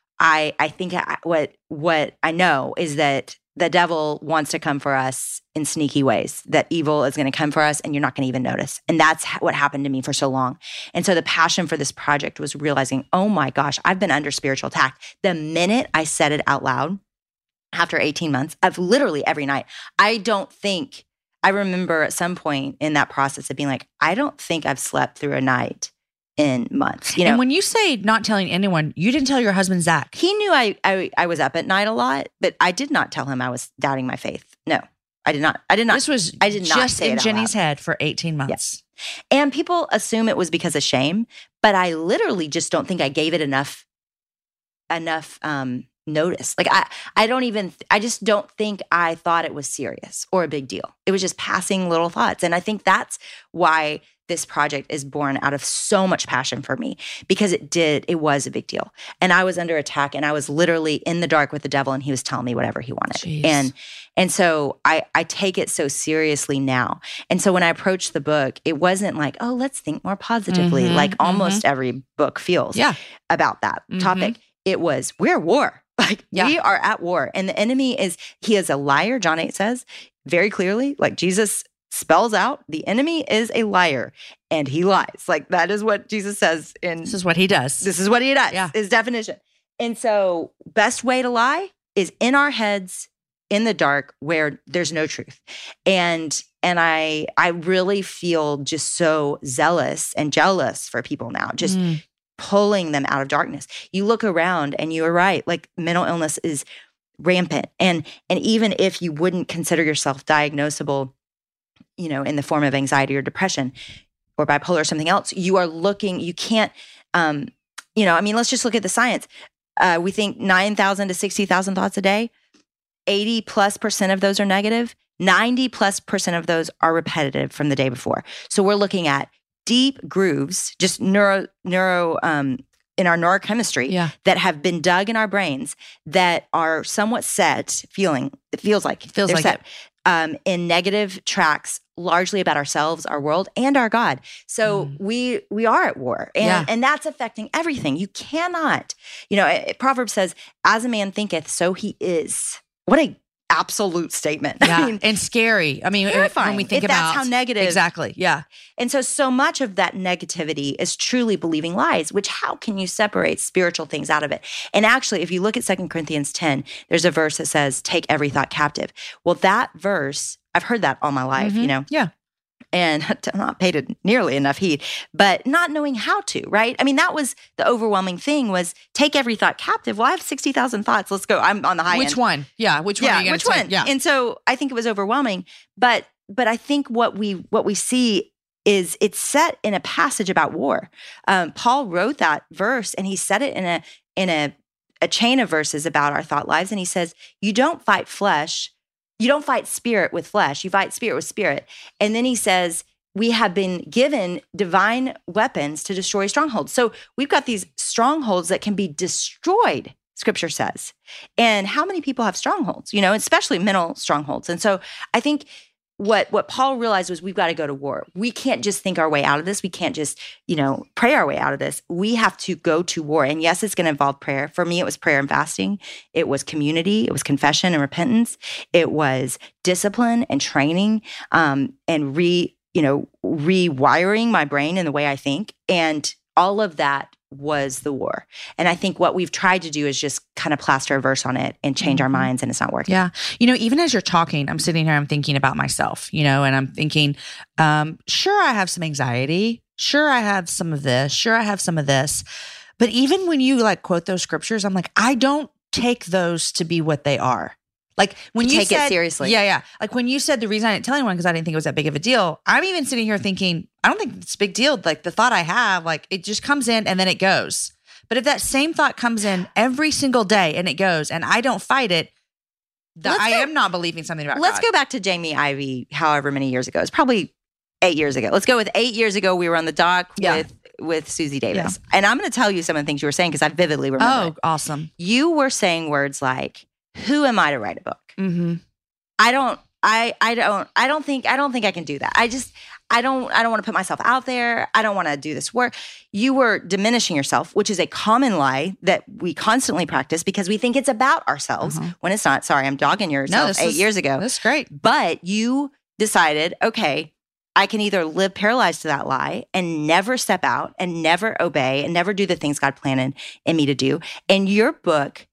Speaker 3: I I think I, what what I know is that the devil wants to come for us in sneaky ways, that evil is going to come for us and you're not going to even notice. And that's what happened to me for so long. And so the passion for this project was realizing, oh my gosh, I've been under spiritual attack. The minute I said it out loud, after eighteen months, of literally every night, I don't think, I remember at some point in that process of being like, I don't think I've slept through a night in months. You know,
Speaker 2: and when you say not telling anyone, you didn't tell your husband, Zach.
Speaker 3: He knew I, I I was up at night a lot, but I did not tell him I was doubting my faith. No, I did not. I did not.
Speaker 2: This was
Speaker 3: I did not
Speaker 2: just
Speaker 3: say
Speaker 2: in
Speaker 3: it out
Speaker 2: Jenny's
Speaker 3: loud.
Speaker 2: head for eighteen months.
Speaker 3: Yes. And people assume it was because of shame, but I literally just don't think I gave it enough, enough, um, notice. Like I, I don't even, I just don't think I thought it was serious or a big deal. It was just passing little thoughts. And I think that's why this project is born out of so much passion for me, because it did, it was a big deal. And I was under attack and I was literally in the dark with the devil and he was telling me whatever he wanted.
Speaker 2: Jeez.
Speaker 3: And, and so I, I take it so seriously now. And so when I approached the book, it wasn't like, oh, let's think more positively,
Speaker 2: Mm-hmm,
Speaker 3: like almost
Speaker 2: mm-hmm.
Speaker 3: every book feels
Speaker 2: Yeah.
Speaker 3: about that
Speaker 2: Mm-hmm.
Speaker 3: topic. It was, we're at war. Like
Speaker 2: Yeah.
Speaker 3: we are at war, and the enemy is, he is a liar. John eight says very clearly, like Jesus spells out, the enemy is a liar and he lies. Like that is what Jesus says in,
Speaker 2: This is what he does.
Speaker 3: this is what he does,
Speaker 2: Yeah.
Speaker 3: his definition. And so best way to lie is in our heads in the dark where there's no truth. And and I I really feel just so zealous and jealous for people now, just mm. pulling them out of darkness. You look around and you are right, like mental illness is rampant. And and even if you wouldn't consider yourself diagnosable, you know, in the form of anxiety or depression or bipolar or something else, you are looking, you can't, um, you know, I mean, let's just look at the science. Uh, we think nine thousand to sixty thousand thoughts a day. eighty plus percent of those are negative. ninety plus percent of those are repetitive from the day before. So we're looking at deep grooves, just neuro, neuro, um, in our neurochemistry
Speaker 2: yeah.
Speaker 3: that have been dug in our brains that are somewhat set, feeling, it feels like
Speaker 2: it feels
Speaker 3: they're
Speaker 2: like
Speaker 3: set
Speaker 2: it.
Speaker 3: Um, in negative tracks, largely about ourselves, our world, and our God. So mm. we we are at war, and
Speaker 2: yeah.
Speaker 3: and that's affecting everything. You cannot, you know, it, Proverbs says, "As a man thinketh, so he is." What a absolute statement.
Speaker 2: Yeah,
Speaker 3: I mean,
Speaker 2: and scary. I mean,
Speaker 3: terrifying.
Speaker 2: when we think
Speaker 3: if
Speaker 2: about
Speaker 3: that's how negative,
Speaker 2: exactly, yeah.
Speaker 3: And so, so much of that negativity is truly believing lies. Which, how can you separate spiritual things out of it? And actually, if you look at Second Corinthians ten, there's a verse that says, "Take every thought captive." Well, that verse, I've heard that all my life.
Speaker 2: Mm-hmm.
Speaker 3: You know,
Speaker 2: yeah.
Speaker 3: And not paid it nearly enough heed, but not knowing how to, right? I mean, that was the overwhelming thing was take every thought captive. Well, I have sixty thousand thoughts. Let's go. I'm on the high
Speaker 2: which
Speaker 3: end.
Speaker 2: Which one? Yeah. Which one
Speaker 3: yeah,
Speaker 2: are you going
Speaker 3: which
Speaker 2: to take?
Speaker 3: one?
Speaker 2: Yeah.
Speaker 3: And so I think it was overwhelming, but, but I think what we, what we see is it's set in a passage about war. Um, Paul wrote that verse and he said it in a, in a, a chain of verses about our thought lives. And he says, you don't fight flesh. You don't fight spirit with flesh. You fight spirit with spirit. And then he says, we have been given divine weapons to destroy strongholds. So we've got these strongholds that can be destroyed, Scripture says. And how many people have strongholds, you know, especially mental strongholds? And so I think what what Paul realized was we've got to go to war. We can't just think our way out of this. We can't just, you know, pray our way out of this. We have to go to war. And yes, it's going to involve prayer. For me, it was prayer and fasting. It was community. It was confession and repentance. It was discipline and training um, and re you know, rewiring my brain in the way I think. And all of that was the war. And I think what we've tried to do is just kind of plaster a verse on it and change mm-hmm. our minds, and it's not working.
Speaker 2: Yeah. You know, even as you're talking, I'm sitting here, I'm thinking about myself, you know, and I'm thinking, um, sure, I have some anxiety. Sure, I have some of this. Sure, I have some of this. But even when you like quote those scriptures, I'm like, I don't take those to be what they are. Like when you
Speaker 3: take
Speaker 2: said,
Speaker 3: it seriously.
Speaker 2: Yeah, yeah. Like when you said the reason I didn't tell anyone because I didn't think it was that big of a deal. I'm even sitting here thinking, I don't think it's a big deal. Like the thought I have, like it just comes in and then it goes. But if that same thought comes in every single day and it goes and I don't fight it, the, I go, am not believing something about
Speaker 3: Let's
Speaker 2: God.
Speaker 3: go back to Jamie Ivey, however many years ago. It's probably eight years ago. Let's go with eight years ago. We were on the dock yeah. with with Susie Davis. Yeah. And I'm going to tell you some of the things you were saying because I vividly remember.
Speaker 2: Oh,
Speaker 3: it.
Speaker 2: awesome.
Speaker 3: You were saying words like, who am I to write a book?
Speaker 2: Mm-hmm.
Speaker 3: I don't, I, I don't, I don't think, I don't think I can do that. I just, I don't, I don't want to put myself out there. I don't want to do this work. You were diminishing yourself, which is a common lie that we constantly practice because we think it's about ourselves uh-huh. when it's not. Sorry, I'm dogging yourself no, eight
Speaker 2: is,
Speaker 3: years ago.
Speaker 2: That's great.
Speaker 3: But you decided, okay, I can either live paralyzed to that lie and never step out and never obey and never do the things God planned in me to do. And your book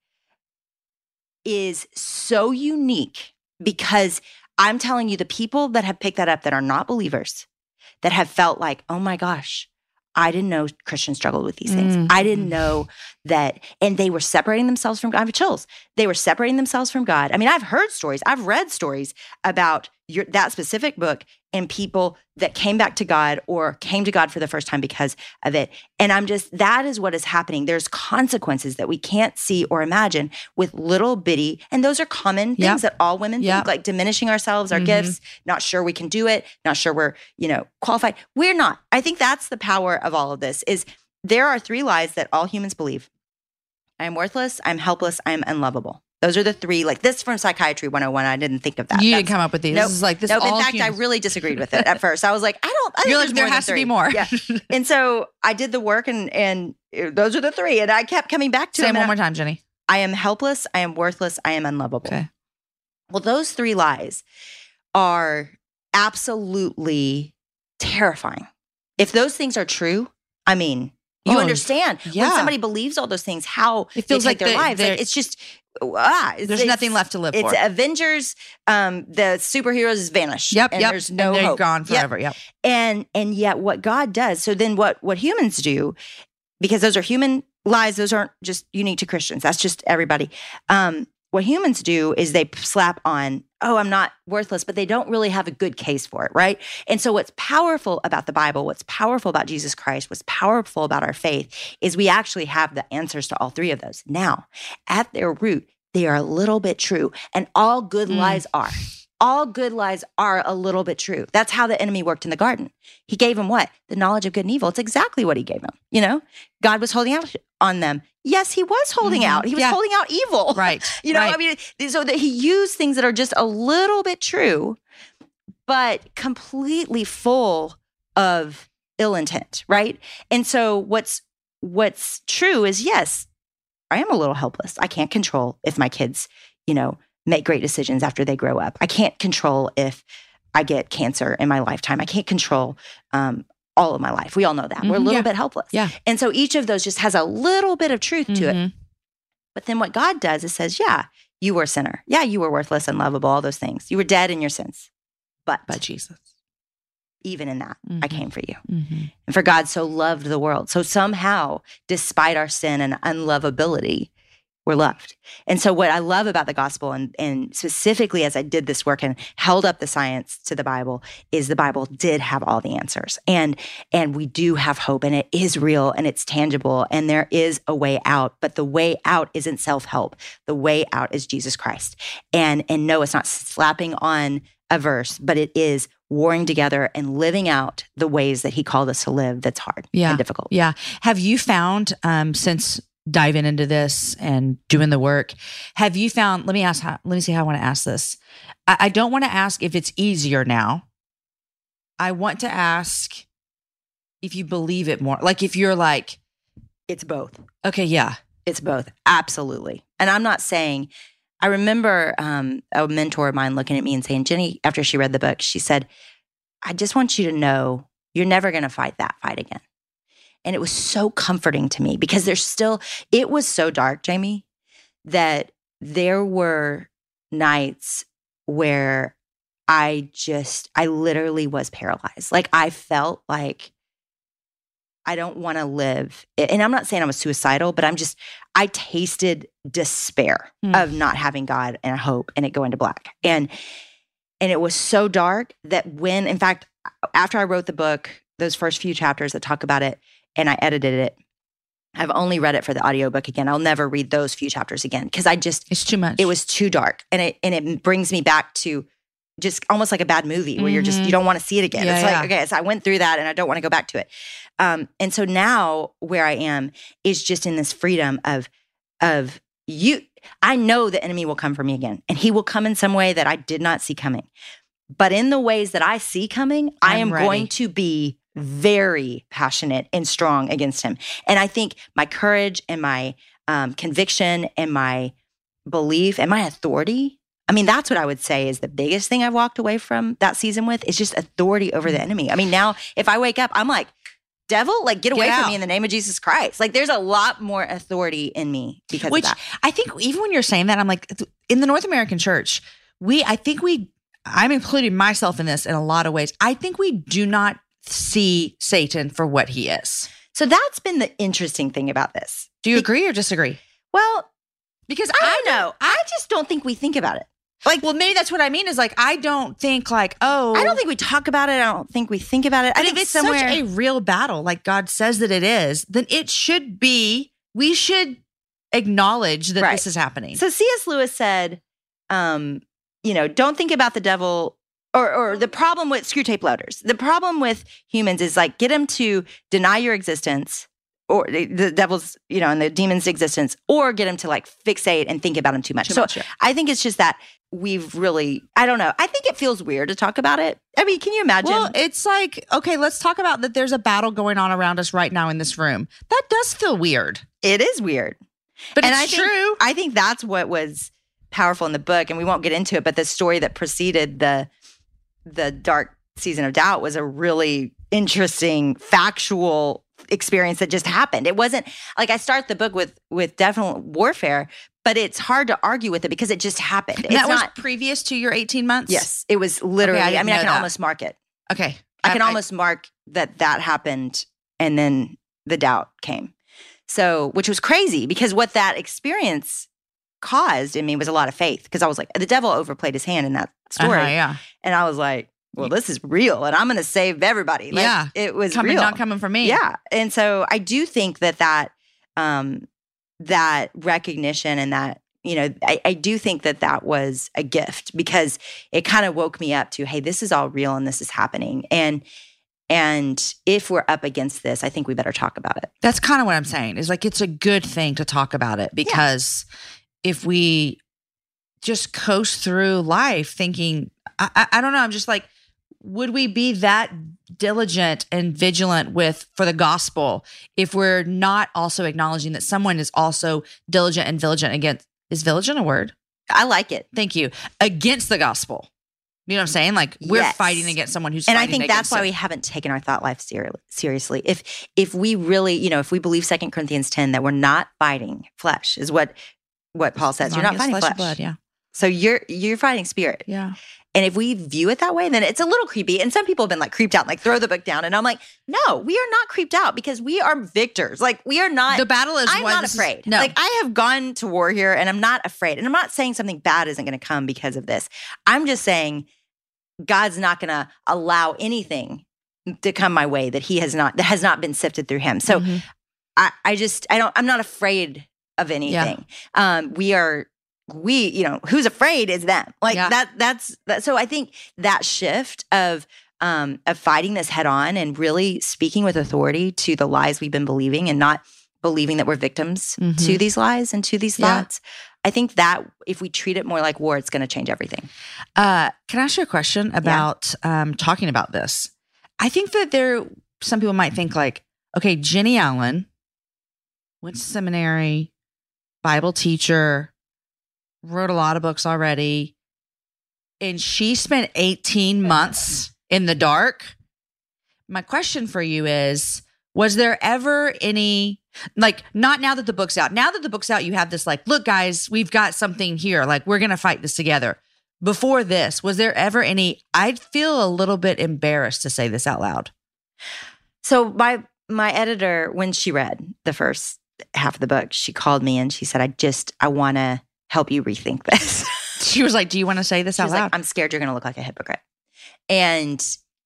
Speaker 3: is so unique because I'm telling you, the people that have picked that up that are not believers, that have felt like, oh my gosh, I didn't know Christians struggled with these things. Mm-hmm. I didn't know that. And they were separating themselves from God. I have chills. They were separating themselves from God. I mean, I've heard stories. I've read stories about your, that specific book and people that came back to God or came to God for the first time because of it. And I'm just, that is what is happening. There's consequences that we can't see or imagine with little bitty, and those are common
Speaker 2: yep.
Speaker 3: things that all women
Speaker 2: yep.
Speaker 3: think, like diminishing ourselves, our mm-hmm. gifts, not sure we can do it, not sure we're, you know, qualified. We're not. I think that's the power of all of this is there are three lies that all humans believe. I'm worthless, I'm helpless, I'm unlovable. Those are the three, like this from Psychiatry one oh one. I didn't think of that.
Speaker 2: You
Speaker 3: That's,
Speaker 2: didn't come up with these.
Speaker 3: Nope,
Speaker 2: this is like this.
Speaker 3: Nope.
Speaker 2: All
Speaker 3: in fact,
Speaker 2: humans.
Speaker 3: I really disagreed with it at first. I was like, I don't. I
Speaker 2: You're
Speaker 3: think
Speaker 2: like there has to be more.
Speaker 3: Yeah. And so I did the work, and and those are the three. And I kept coming back to
Speaker 2: Say
Speaker 3: them.
Speaker 2: them one
Speaker 3: I,
Speaker 2: more time, Jenny.
Speaker 3: I am helpless. I am worthless. I am unlovable.
Speaker 2: Okay.
Speaker 3: Well, those three lies are absolutely terrifying. If those things are true, I mean, You
Speaker 2: Oh,
Speaker 3: understand
Speaker 2: yeah.
Speaker 3: when somebody believes all those things, how
Speaker 2: It feels
Speaker 3: they
Speaker 2: like
Speaker 3: take their
Speaker 2: they-
Speaker 3: lives. Like,
Speaker 2: they're-
Speaker 3: it's just ah, it's,
Speaker 2: There's
Speaker 3: it's-
Speaker 2: nothing left to live
Speaker 3: it's
Speaker 2: for.
Speaker 3: Avengers. Um, the superheroes vanish.
Speaker 2: Yep,
Speaker 3: and
Speaker 2: yep.
Speaker 3: There's no
Speaker 2: and they're
Speaker 3: hope.
Speaker 2: gone
Speaker 3: Yep.
Speaker 2: forever. Yep.
Speaker 3: And and yet, what God does. So then, what what humans do, because those are human lies. Those aren't just unique to Christians. That's just everybody. Um, what humans do is they slap on, oh, I'm not worthless, but they don't really have a good case for it, right? And so what's powerful about the Bible, what's powerful about Jesus Christ, what's powerful about our faith is we actually have the answers to all three of those. Now, at their root, they are a little bit true. And all good
Speaker 2: Mm.
Speaker 3: lies are. All good lies are a little bit true. That's how the enemy worked in the garden. He gave them what? The knowledge of good and evil. It's exactly what he gave them. You know, God was holding out on them. Yes, he was holding
Speaker 2: Mhm.
Speaker 3: out. He was
Speaker 2: Yeah.
Speaker 3: holding out evil.
Speaker 2: Right.
Speaker 3: You know,
Speaker 2: right.
Speaker 3: I mean, so that he used things that are just a little bit true, but completely full of ill intent, right? And so what's what's true is, yes, I am a little helpless. I can't control if my kids, you know, make great decisions after they grow up. I can't control if I get cancer in my lifetime. I can't control um, all of my life. We all know that. We're a
Speaker 2: Mhm,
Speaker 3: little
Speaker 2: yeah.
Speaker 3: bit helpless.
Speaker 2: Yeah.
Speaker 3: And so each of those just has a little bit of truth to it.
Speaker 2: Mhm.
Speaker 3: But then what God does is says, yeah, you were a sinner. Yeah, you were worthless, unlovable, all those things. You were dead in your sins. But,
Speaker 2: By Jesus.
Speaker 3: even in that, I
Speaker 2: Mhm.
Speaker 3: came for you.
Speaker 2: Mhm.
Speaker 3: And for God so loved the world. So somehow, despite our sin and unlovability, we're loved. And so what I love about the gospel, and, and specifically as I did this work and held up the science to the Bible, is the Bible did have all the answers. And and we do have hope, and it is real and it's tangible, and there is a way out. But the way out isn't self-help. The way out is Jesus Christ. And and no, it's not slapping on a verse, but it is warring together and living out the ways that he called us to live that's hard
Speaker 2: Yeah.
Speaker 3: and difficult.
Speaker 2: Yeah. Have you found, um, since diving into this and doing the work, have you found, let me ask, how, let me see how I want to ask this. I, I don't want to ask if it's easier now. I want to ask if you believe it more. Like if you're like,
Speaker 3: It's both.
Speaker 2: okay, yeah.
Speaker 3: It's both. Absolutely. And I'm not saying, I remember um, a mentor of mine looking at me and saying, Jenny, after she read the book, she said, I just want you to know you're never going to fight that fight again. And it was so comforting to me because there's still, it was so dark, Jamie, that there were nights where I just, I literally was paralyzed. Like I felt like I don't want to live. And I'm not saying I was suicidal, but I'm just, I tasted despair
Speaker 2: Mm.
Speaker 3: of not having God and hope and it going to black. And, and it was so dark that when, in fact, after I wrote the book, those first few chapters that talk about it, and I edited it, I've only read it for the audiobook again. I'll never read those few chapters again because I just,
Speaker 2: It's too much.
Speaker 3: it was too dark. And it, and it brings me back to just almost like a bad movie where you're just,
Speaker 2: Mhm.
Speaker 3: you don't want to see it again.
Speaker 2: Yeah,
Speaker 3: it's
Speaker 2: yeah.
Speaker 3: like, okay, so I went through that and I don't want to go back to it. Um, and so now where I am is just in this freedom of, of you, I know the enemy will come for me again and he will come in some way that I did not see coming. But in the ways that I see coming, I
Speaker 2: I'm
Speaker 3: am
Speaker 2: ready.
Speaker 3: going to be very passionate and strong against him. And I think my courage and my um, conviction and my belief and my authority, I mean, that's what I would say is the biggest thing I've walked away from that season with is just authority over the enemy. I mean, now if I wake up, I'm like, devil, like get away
Speaker 2: Get
Speaker 3: from
Speaker 2: out.
Speaker 3: me in the name of Jesus Christ. Like there's a lot more authority in me because
Speaker 2: Which
Speaker 3: of that.
Speaker 2: I think even when you're saying that, I'm like, in the North American church, we, I think we, I'm including myself in this in a lot of ways. I think we do not see Satan for what he is.
Speaker 3: So that's been the interesting thing about this.
Speaker 2: Do you agree or disagree?
Speaker 3: Well,
Speaker 2: Because
Speaker 3: I know. I just don't think we think about it.
Speaker 2: Like, well, maybe that's what I mean is like, I don't think like, oh,
Speaker 3: I don't think we talk about it. I don't think we think about it. I
Speaker 2: but
Speaker 3: think
Speaker 2: if it's
Speaker 3: somewhere
Speaker 2: such a real battle, like God says that it is, then it should be, we should acknowledge that
Speaker 3: Right.
Speaker 2: this is happening.
Speaker 3: So C S. Lewis said, um, you know, don't think about the devil or, or the problem with screw tape loaders. The problem with humans is like get them to deny your existence or the, the devil's, you know, and the demon's existence, or get them to like fixate and think about them too much.
Speaker 2: Too
Speaker 3: so
Speaker 2: much, yeah.
Speaker 3: I think it's just that we've really, I don't know. I think it feels weird to talk about it. I mean, can you imagine?
Speaker 2: Well, it's like, okay, let's talk about that there's a battle going on around us right now in this room. That does feel weird,
Speaker 3: it is weird.
Speaker 2: but
Speaker 3: And
Speaker 2: it's
Speaker 3: I think-
Speaker 2: true.
Speaker 3: I think that's what was powerful in the book, and we won't get into it, but the story that preceded the the dark season of doubt was a really interesting factual experience that just happened. It wasn't like I start the book with with definite warfare, but it's hard to argue with it because it just happened.
Speaker 2: And
Speaker 3: it's
Speaker 2: that was
Speaker 3: not,
Speaker 2: previous to your eighteen months?
Speaker 3: Yes, it was literally.
Speaker 2: Okay, I,
Speaker 3: I, mean, I can
Speaker 2: that.
Speaker 3: almost mark it.
Speaker 2: Okay,
Speaker 3: I can
Speaker 2: I,
Speaker 3: almost mark that that happened, and then the doubt came. So, which was crazy because what that experience caused in me was a lot of faith because I was like, the devil overplayed his hand in that story,
Speaker 2: uh-huh, yeah,
Speaker 3: and I was like, well, this is real, and I'm going to save everybody. Like,
Speaker 2: yeah,
Speaker 3: it was
Speaker 2: coming,
Speaker 3: real,
Speaker 2: not coming from me.
Speaker 3: Yeah, and so I do think that that um, that recognition and that. You know, I, I do think that that was a gift because it kind of woke me up to, hey, this is all real and this is happening. And and if we're up against this, I think we better talk about it.
Speaker 2: That's kind of what I'm saying. Is like it's a good thing to talk about it because yeah. if we just coast through life thinking, I, I, I don't know, I'm just like, would we be that diligent and vigilant with for the gospel if we're not also acknowledging that someone is also diligent and vigilant against? Is vigilant a word?
Speaker 3: I like it.
Speaker 2: Thank you. Against the gospel. You know what I'm saying? Like we're
Speaker 3: yes.
Speaker 2: fighting against someone who's
Speaker 3: and
Speaker 2: fighting
Speaker 3: I think that's why
Speaker 2: it.
Speaker 3: we haven't taken our thought life ser- seriously. If if we really, you know, if we believe Second Corinthians ten that we're not fighting flesh is what what Paul says. You're not fighting flesh.
Speaker 2: flesh. Blood, yeah.
Speaker 3: So you're you're fighting spirit.
Speaker 2: Yeah.
Speaker 3: And if we view it that way, then it's a little creepy. And some people have been like creeped out, like throw the book down. And I'm like, no, we are not creeped out because we are victors. Like we are not.
Speaker 2: The battle is.
Speaker 3: I'm not afraid.
Speaker 2: Is, no.
Speaker 3: Like I have gone to war here and I'm not afraid. And I'm not saying something bad isn't going to come because of this. I'm just saying God's not going to allow anything to come my way that he has not, that has not been sifted through him. So mm-hmm. I, I just, I don't, I'm not afraid of anything. Yeah. Um, we are, we, you know, who's afraid is them. Like yeah. that, that's, that, so I think that shift of, um, of fighting this head on and really speaking with authority to the lies we've been believing and not believing that we're victims mm-hmm. to these lies and to these yeah. thoughts. I think that if we treat it more like war, it's going to change everything.
Speaker 2: Uh, can I ask you a question about yeah. um, talking about this? I think that there, some people might think like, okay, Jennie Allen went to seminary, Bible teacher, wrote a lot of books already, and she spent eighteen months in the dark. My question for you is, was there ever any, like, not now that the book's out, now that the book's out, you have this like, look guys, we've got something here. Like we're going to fight this together. Before this, was there ever any, I'd feel a little bit embarrassed to say this out loud.
Speaker 3: So my, my editor, when she read the first half of the book, she called me and she said, I just, I want to help you rethink this.
Speaker 2: She was like, do you want to say this
Speaker 3: she
Speaker 2: out
Speaker 3: was
Speaker 2: loud?
Speaker 3: Like, I'm scared you're going to look like a hypocrite. And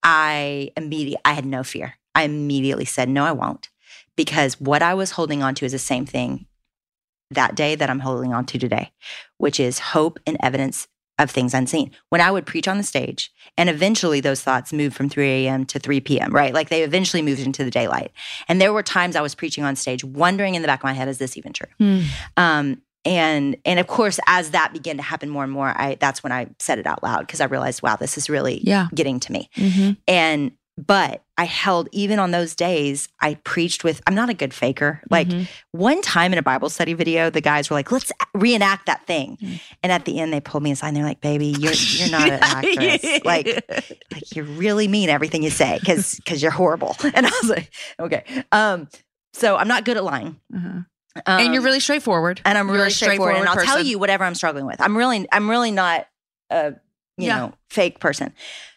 Speaker 3: I immediately, I had no fear. I immediately said, no, I won't. Because what I was holding on to is the same thing that day that I'm holding on to today, which is hope and evidence of things unseen. When I would preach on the stage, and eventually those thoughts moved from three a.m. to three p.m., right? Like they eventually moved into the daylight. And there were times I was preaching on stage wondering in the back of my head, is this even true? Hmm. Um, and and of course, as that began to happen more and more, I that's when I said it out loud because I realized, wow, this is really
Speaker 2: yeah.
Speaker 3: getting to me.
Speaker 2: Mm-hmm.
Speaker 3: And But I held, even on those days, I preached with, I'm not a good faker. Like mm-hmm. one time in a Bible study video, the guys were like, let's reenact that thing. Mm-hmm. And at the end, they pulled me aside and they're like, baby, you're you're not an actress. like, like, you really mean everything you say because because you're horrible. And I was like, okay. Um, so I'm not good at lying.
Speaker 2: Mm-hmm. Um, and you're really straightforward.
Speaker 3: And I'm
Speaker 2: you're
Speaker 3: really straightforward.
Speaker 2: straightforward
Speaker 3: and I'll
Speaker 2: person.
Speaker 3: tell you whatever I'm struggling with. I'm really, I'm really not a, you
Speaker 2: yeah.
Speaker 3: know, fake person.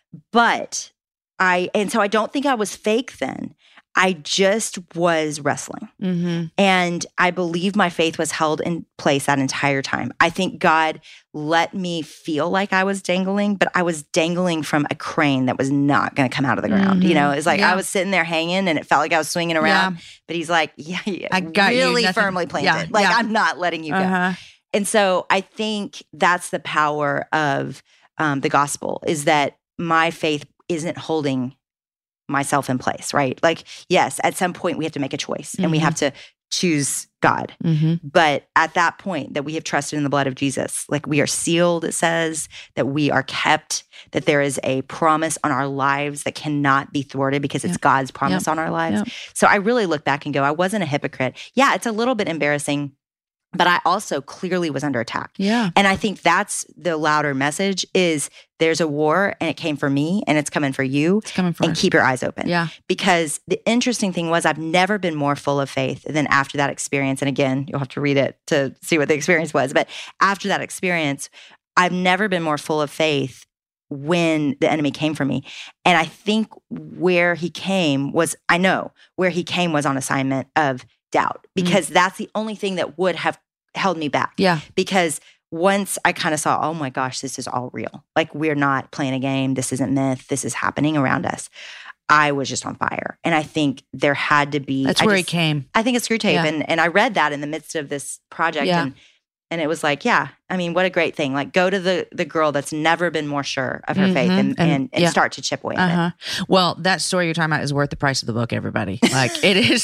Speaker 3: But I, and so I don't think I was fake then. I just was wrestling.
Speaker 2: Mm-hmm.
Speaker 3: And I believe my faith was held in place that entire time. I think God let me feel like I was dangling, but I was dangling from a crane that was not going to come out of the ground.
Speaker 2: Mm-hmm.
Speaker 3: You know, it's like
Speaker 2: yeah.
Speaker 3: I was sitting there hanging and it felt like I was swinging around, yeah. but he's like, yeah, yeah
Speaker 2: I got
Speaker 3: really
Speaker 2: you.
Speaker 3: firmly planted.
Speaker 2: Yeah.
Speaker 3: Like
Speaker 2: yeah.
Speaker 3: I'm not letting you
Speaker 2: uh-huh.
Speaker 3: go. And so I think that's the power of um, the gospel is that my faith isn't holding myself in place, right? Like, yes, at some point we have to make a choice and mm-hmm. we have to choose God.
Speaker 2: Mm-hmm.
Speaker 3: But at that point that we have trusted in the blood of Jesus, like we are sealed, it says, that we are kept, that there is a promise on our lives that cannot be thwarted because it's
Speaker 2: yep.
Speaker 3: God's promise
Speaker 2: yep.
Speaker 3: on our lives.
Speaker 2: Yep.
Speaker 3: So I really look back and go, I wasn't a hypocrite. Yeah, it's a little bit embarrassing But I also clearly was under attack.
Speaker 2: Yeah.
Speaker 3: And I think that's the louder message is there's a war and it came for me and it's coming for you.
Speaker 2: It's coming for
Speaker 3: and
Speaker 2: us.
Speaker 3: Keep your eyes open.
Speaker 2: Yeah.
Speaker 3: Because the interesting thing was I've never been more full of faith than after that experience. And again, you'll have to read it to see what the experience was. But after that experience, I've never been more full of faith when the enemy came for me. And I think where he came was, I know where he came was on assignment of doubt, because mm-hmm. that's the only thing that would have held me back.
Speaker 2: Yeah.
Speaker 3: Because once I kind of saw, oh my gosh, this is all real. Like we're not playing a game. This isn't myth. This is happening around us. I was just on fire. And I think there had to be.
Speaker 2: That's
Speaker 3: I
Speaker 2: where
Speaker 3: just,
Speaker 2: he came.
Speaker 3: I think it's Screw Tape.
Speaker 2: Yeah.
Speaker 3: And, and I read that in the midst of this project.
Speaker 2: Yeah.
Speaker 3: And And it was like, yeah, I mean, what a great thing. Like go to the the girl that's never been more sure of her
Speaker 2: mm-hmm.
Speaker 3: faith and, and, and, and
Speaker 2: yeah.
Speaker 3: start to chip away at
Speaker 2: uh-huh.
Speaker 3: it.
Speaker 2: Well, that story you're talking about is worth the price of the book, everybody. Like it is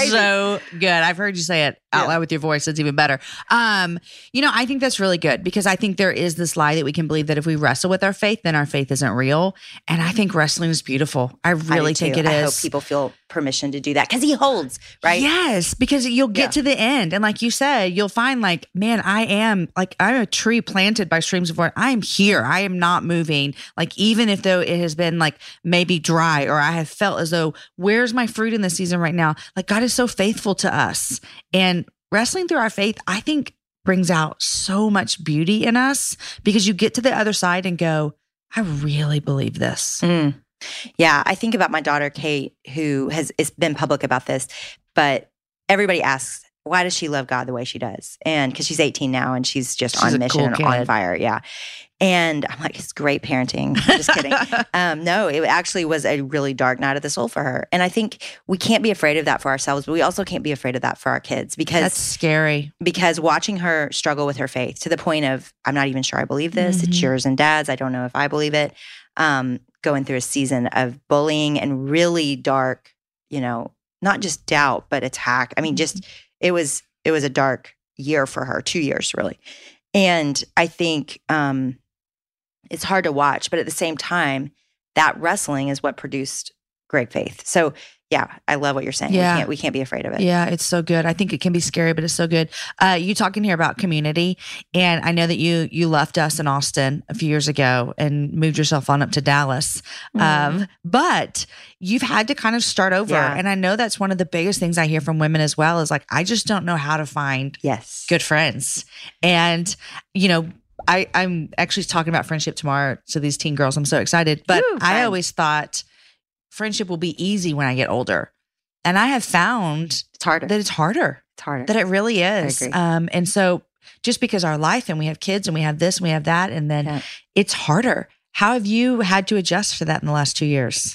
Speaker 2: so good. I've heard you say it out yeah. loud with your voice. It's even better. Um, you know, I think that's really good because I think there is this lie that we can believe that if we wrestle with our faith, then our faith isn't real. And I think wrestling is beautiful. I really
Speaker 3: I
Speaker 2: think
Speaker 3: too.
Speaker 2: it
Speaker 3: I
Speaker 2: is.
Speaker 3: hope people feel permission to do that because he holds, right?
Speaker 2: Yes, because you'll get
Speaker 3: yeah.
Speaker 2: to the end. And like you said, you'll find like, man, I am like, I'm a tree planted by streams of water. I am here. I am not moving. Like, even if though it has been like maybe dry or I have felt as though, where's my fruit in this season right now? Like God is so faithful to us. And wrestling through our faith, I think brings out so much beauty in us because you get to the other side and go, I really believe this.
Speaker 3: Mm. Yeah, I think about my daughter, Kate, who has it's been public about this, but everybody asks, why does she love God the way she does? And because she's eighteen now and she's just
Speaker 2: she's
Speaker 3: on mission
Speaker 2: cool
Speaker 3: and on fire. Yeah. And I'm like, it's great parenting. I'm just kidding. um, no, it actually was a really dark night of the soul for her. And I think we can't be afraid of that for ourselves, but we also can't be afraid of that for our kids because
Speaker 2: that's scary.
Speaker 3: Because watching her struggle with her faith to the point of, I'm not even sure I believe this. Mm-hmm. It's yours and dad's. I don't know if I believe it. Um, going through a season of bullying and really dark, you know, not just doubt, but attack. I mean, just, it was, it was a dark year for her, two years really. And I think, um, it's hard to watch, but at the same time, that wrestling is what produced great faith. So yeah, I love what you're saying.
Speaker 2: Yeah.
Speaker 3: We can't, we can't be afraid of it.
Speaker 2: Yeah, it's so good. I think it can be scary, but it's so good. Uh, you talking here about community, and I know that you you left us in Austin a few years ago and moved yourself on up to Dallas. Mm-hmm. Um, but you've had to kind of start over.
Speaker 3: Yeah.
Speaker 2: And I know that's one of the biggest things I hear from women as well is like, I just don't know how to find
Speaker 3: yes.
Speaker 2: good friends. And, you know, I, I'm actually talking about friendship tomorrow to these teen girls. I'm so excited. But
Speaker 3: Ooh,
Speaker 2: I always thought friendship will be easy when I get older. And I have found
Speaker 3: it's harder.
Speaker 2: that it's harder.
Speaker 3: It's harder.
Speaker 2: That it really is.
Speaker 3: I agree.
Speaker 2: Um, and so just because our life and we have kids and we have this and we have that, and then yeah. it's harder. How have you had to adjust for that in the last two years?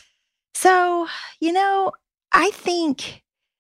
Speaker 3: So, you know, I think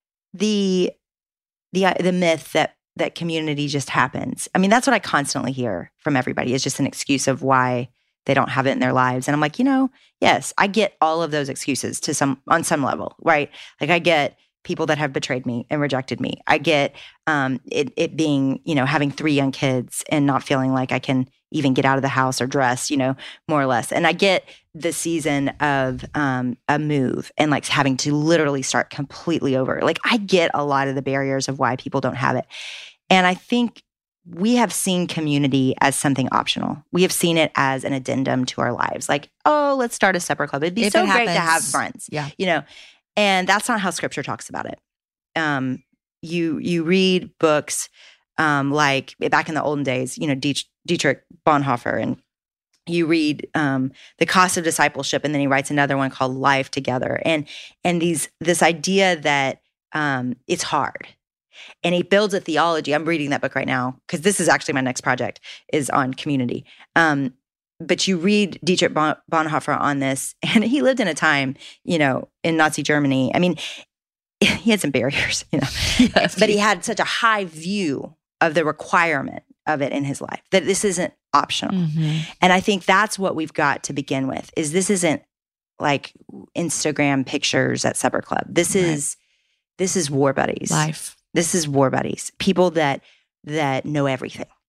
Speaker 3: the the the myth that that community just happens. I mean, that's what I constantly hear from everybody. It's just an excuse of why they don't have it in their lives. And I'm like, you know, yes, I get all of those excuses to some on some level, right? Like I get people that have betrayed me and rejected me. I get um, it, it being, you know, having three young kids and not feeling like I can even get out of the house or dress, you know, more or less. And I get the season of um, a move and like having to literally start completely over. Like I get a lot of the barriers of why people don't have it. And I think we have seen community as something optional. We have seen it as an addendum to our lives. Like, oh, let's start a supper club. It'd be
Speaker 2: if
Speaker 3: so
Speaker 2: it
Speaker 3: great
Speaker 2: happens,
Speaker 3: to have friends.
Speaker 2: Yeah.
Speaker 3: You know, and that's not how scripture talks about it. Um, you you read books um, like back in the olden days, you know, Dietrich, Dietrich Bonhoeffer, and you read um, The Cost of Discipleship, and then he writes another one called Life Together. And and these this idea that um, it's hard. And he builds a theology. I'm reading that book right now because this is actually my next project is on community. Um, but you read Dietrich bon- Bonhoeffer on this, and he lived in a time, you know, in Nazi Germany. I mean, he had some barriers, you know, yes. But he had such a high view of the requirement of it in his life that this isn't optional. Mm-hmm. And I think that's what we've got to begin with is this isn't like Instagram pictures at supper club. This right. is this is war buddies.
Speaker 2: Life.
Speaker 3: This is war buddies, people that that know everything.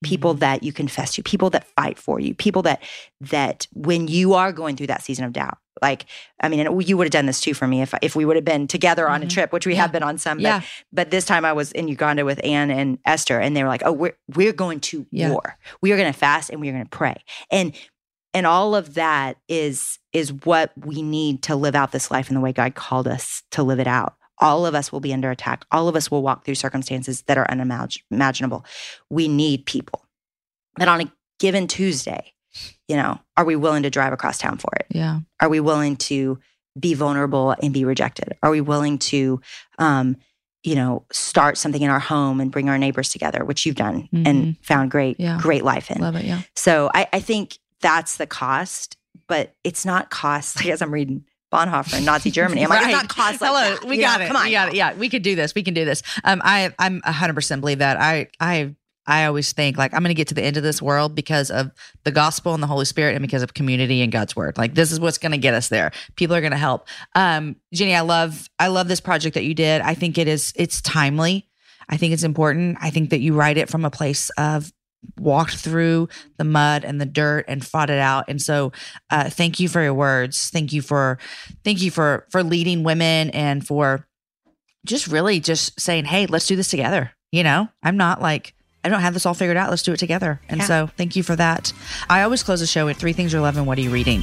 Speaker 3: people
Speaker 2: Mm-hmm.
Speaker 3: that you confess to, people that fight for you, people that, that when you are going through that season of doubt, like, I mean, and you would have done this too for me if, if we would have been together on
Speaker 2: Mhm.
Speaker 3: a trip, which we
Speaker 2: Yeah.
Speaker 3: have been on some, but,
Speaker 2: Yeah.
Speaker 3: but this time I was in Uganda with Anne and Esther, and they were like, oh, we're, we're going to
Speaker 2: Yeah.
Speaker 3: war. We are going to fast and we are going to pray. And, and all of that is, is what we need to live out this life in the way God called us to live it out. All of us will be under attack. All of us will walk through circumstances that are unimaginable. We need people. But on a given Tuesday, you know, are we willing to drive across town for it?
Speaker 2: Yeah.
Speaker 3: Are we willing to be vulnerable and be rejected? Are we willing to, um, you know, start something in our home and bring our neighbors together, which you've done
Speaker 2: Mhm.
Speaker 3: and found great,
Speaker 2: Yeah.
Speaker 3: great life in?
Speaker 2: Love it. Yeah.
Speaker 3: So I, I think that's the cost, but it's not cost. Like as I'm reading Bonhoeffer in Nazi Germany, I'm like, it's not cost like
Speaker 2: Hello,
Speaker 3: that.
Speaker 2: we
Speaker 3: You
Speaker 2: got
Speaker 3: know,
Speaker 2: it.
Speaker 3: Come on,
Speaker 2: we got it. Yeah, we could do this. We can do this. Um, I, I'm one hundred percent believe that. I, I, I always think like I'm going to get to the end of this world because of the gospel and the Holy Spirit, and because of community and God's word. Like this is what's going to get us there. People are going to help. Um, Jenny, I love, I love this project that you did. I think it is, it's timely. I think it's important. I think that you write it from a place of walked through the mud and the dirt and fought it out. And so, uh, thank you for your words. Thank you for, thank you for, for leading women and for just really just saying, hey, let's do this together. You know, I'm not like, I don't have this all figured out. Let's do it together. And
Speaker 3: Yeah.
Speaker 2: so thank you for that. I always close the show with three things you're loving. What are you reading?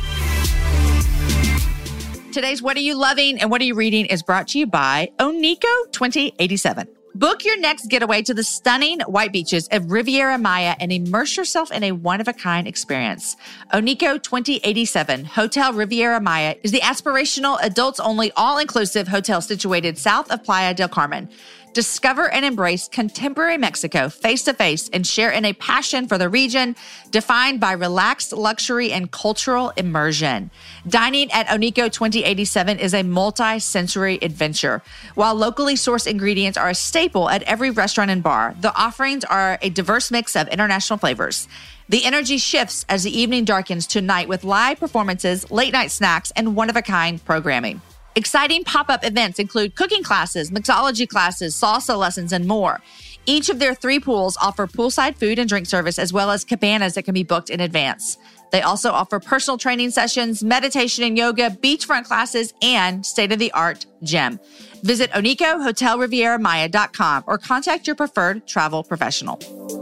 Speaker 2: Today's What Are You Loving and What Are You Reading is brought to you by Onico twenty eighty-seven. Book your next getaway to the stunning white beaches of Riviera Maya and immerse yourself in a one-of-a-kind experience. Onico twenty eighty-seven Hotel Riviera Maya is the aspirational, adults-only, all-inclusive hotel situated south of Playa del Carmen. Discover and embrace contemporary Mexico face-to-face and share in a passion for the region defined by relaxed luxury and cultural immersion. Dining at Onico twenty eighty-seven is a multi-sensory adventure. While locally sourced ingredients are a staple at every restaurant and bar, the offerings are a diverse mix of international flavors. The energy shifts as the evening darkens to night with live performances, late-night snacks, and one-of-a-kind programming. Exciting pop-up events include cooking classes, mixology classes, salsa lessons, and more. Each of their three pools offer poolside food and drink service, as well as cabanas that can be booked in advance. They also offer personal training sessions, meditation and yoga, beachfront classes, and state-of-the-art gym. Visit onico hotel riviera maya dot com or contact your preferred travel professional.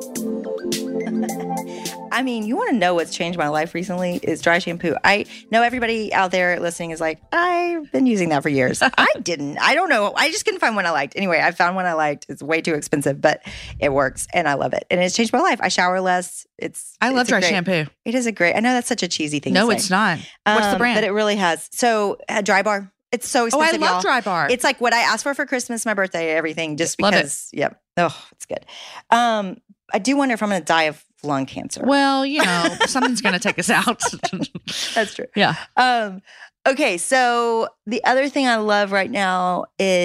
Speaker 3: I mean, you want to know what's changed my life recently is dry shampoo. I know everybody out there listening is like, I've been using that for years. I didn't. I don't know. I just couldn't find one I liked. Anyway, I found one I liked. It's way too expensive, but it works and I love it. And it's changed my life. I shower less. It's
Speaker 2: I love
Speaker 3: it's a
Speaker 2: dry
Speaker 3: great-
Speaker 2: shampoo.
Speaker 3: It is a great, I know that's such a cheesy thing
Speaker 2: No,
Speaker 3: to say.
Speaker 2: it's not. What's the
Speaker 3: Um,
Speaker 2: brand?
Speaker 3: But it really has. So uh, Dry Bar. It's so
Speaker 2: oh, I
Speaker 3: expensive,
Speaker 2: love
Speaker 3: y'all.
Speaker 2: Dry Bar.
Speaker 3: It's like what I asked for for Christmas, my birthday, everything, just
Speaker 2: Love it.
Speaker 3: because, yep. Oh, it's good. Um, I do wonder if I'm going to die of lung cancer.
Speaker 2: well, you know, something's going to take us out.
Speaker 3: That's true.
Speaker 2: Yeah.
Speaker 3: Um, okay, so the other thing I love right now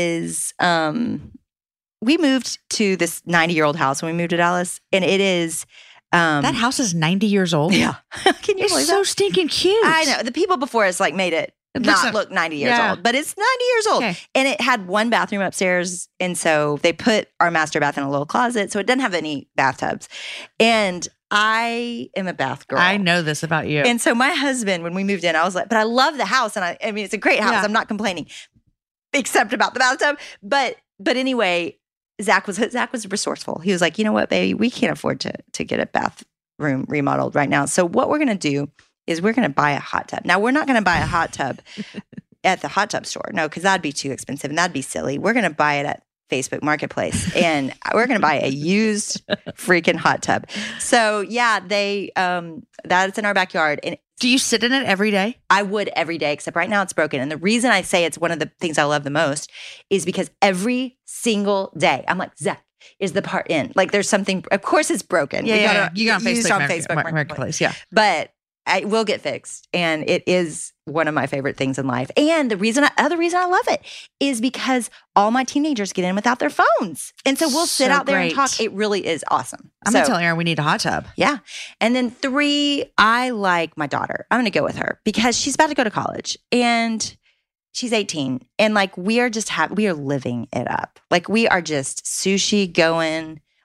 Speaker 3: is um, we moved to this ninety-year-old house when we moved to Dallas, and it is um,
Speaker 2: That house is ninety years old.
Speaker 3: Yeah, can you
Speaker 2: It's
Speaker 3: believe
Speaker 2: so
Speaker 3: that?
Speaker 2: stinking cute.
Speaker 3: I know the people before us like made it,
Speaker 2: It looks
Speaker 3: not
Speaker 2: like-
Speaker 3: look ninety years
Speaker 2: Yeah.
Speaker 3: old, but it's ninety years old,
Speaker 2: Okay.
Speaker 3: and it had one bathroom upstairs, and so they put our master bath in a little closet, so it doesn't have any bathtubs, and I am a bath girl.
Speaker 2: I know this about you.
Speaker 3: And so my husband, when we moved in, I was like, but I love the house. And I, I mean, it's a great house.
Speaker 2: Yeah.
Speaker 3: I'm not complaining, except about the bathtub. But, but anyway, Zach was, Zach was resourceful. He was like, you know what, baby, we can't afford to, to get a bathroom remodeled right now. So what we're going to do is we're going to buy a hot tub. Now we're not going to buy a hot tub at the hot tub store. No, because that'd be too expensive and that'd be silly. We're going to buy it at Facebook Marketplace, and we're going to buy a used freaking hot tub. So yeah, they um that's in our backyard, and
Speaker 2: Do you sit in it every day?
Speaker 3: I would every day, except right now it's broken. And the reason I say it's one of the things I love the most is because every single day I'm like, Zach, is the part in? Like there's something. Of course, it's broken.
Speaker 2: Yeah,
Speaker 3: We
Speaker 2: yeah,
Speaker 3: gotta
Speaker 2: yeah. You got on
Speaker 3: use
Speaker 2: Facebook,
Speaker 3: it on
Speaker 2: Market-
Speaker 3: Facebook
Speaker 2: Mar-
Speaker 3: Marketplace.
Speaker 2: Marketplace. Yeah.
Speaker 3: But it will get fixed, and it is one of my favorite things in life. And the reason, I, other reason I love it is because all my teenagers get in without their phones, and so we'll sit
Speaker 2: So
Speaker 3: out there and
Speaker 2: great.
Speaker 3: talk. It really is awesome.
Speaker 2: I'm
Speaker 3: so,
Speaker 2: gonna tell Aaron we need a hot tub.
Speaker 3: yeah. And then three, I like my daughter. I'm going to go with her because she's about to go to college, and she's eighteen, and like we are just have we are living it up. Like we are just sushi going.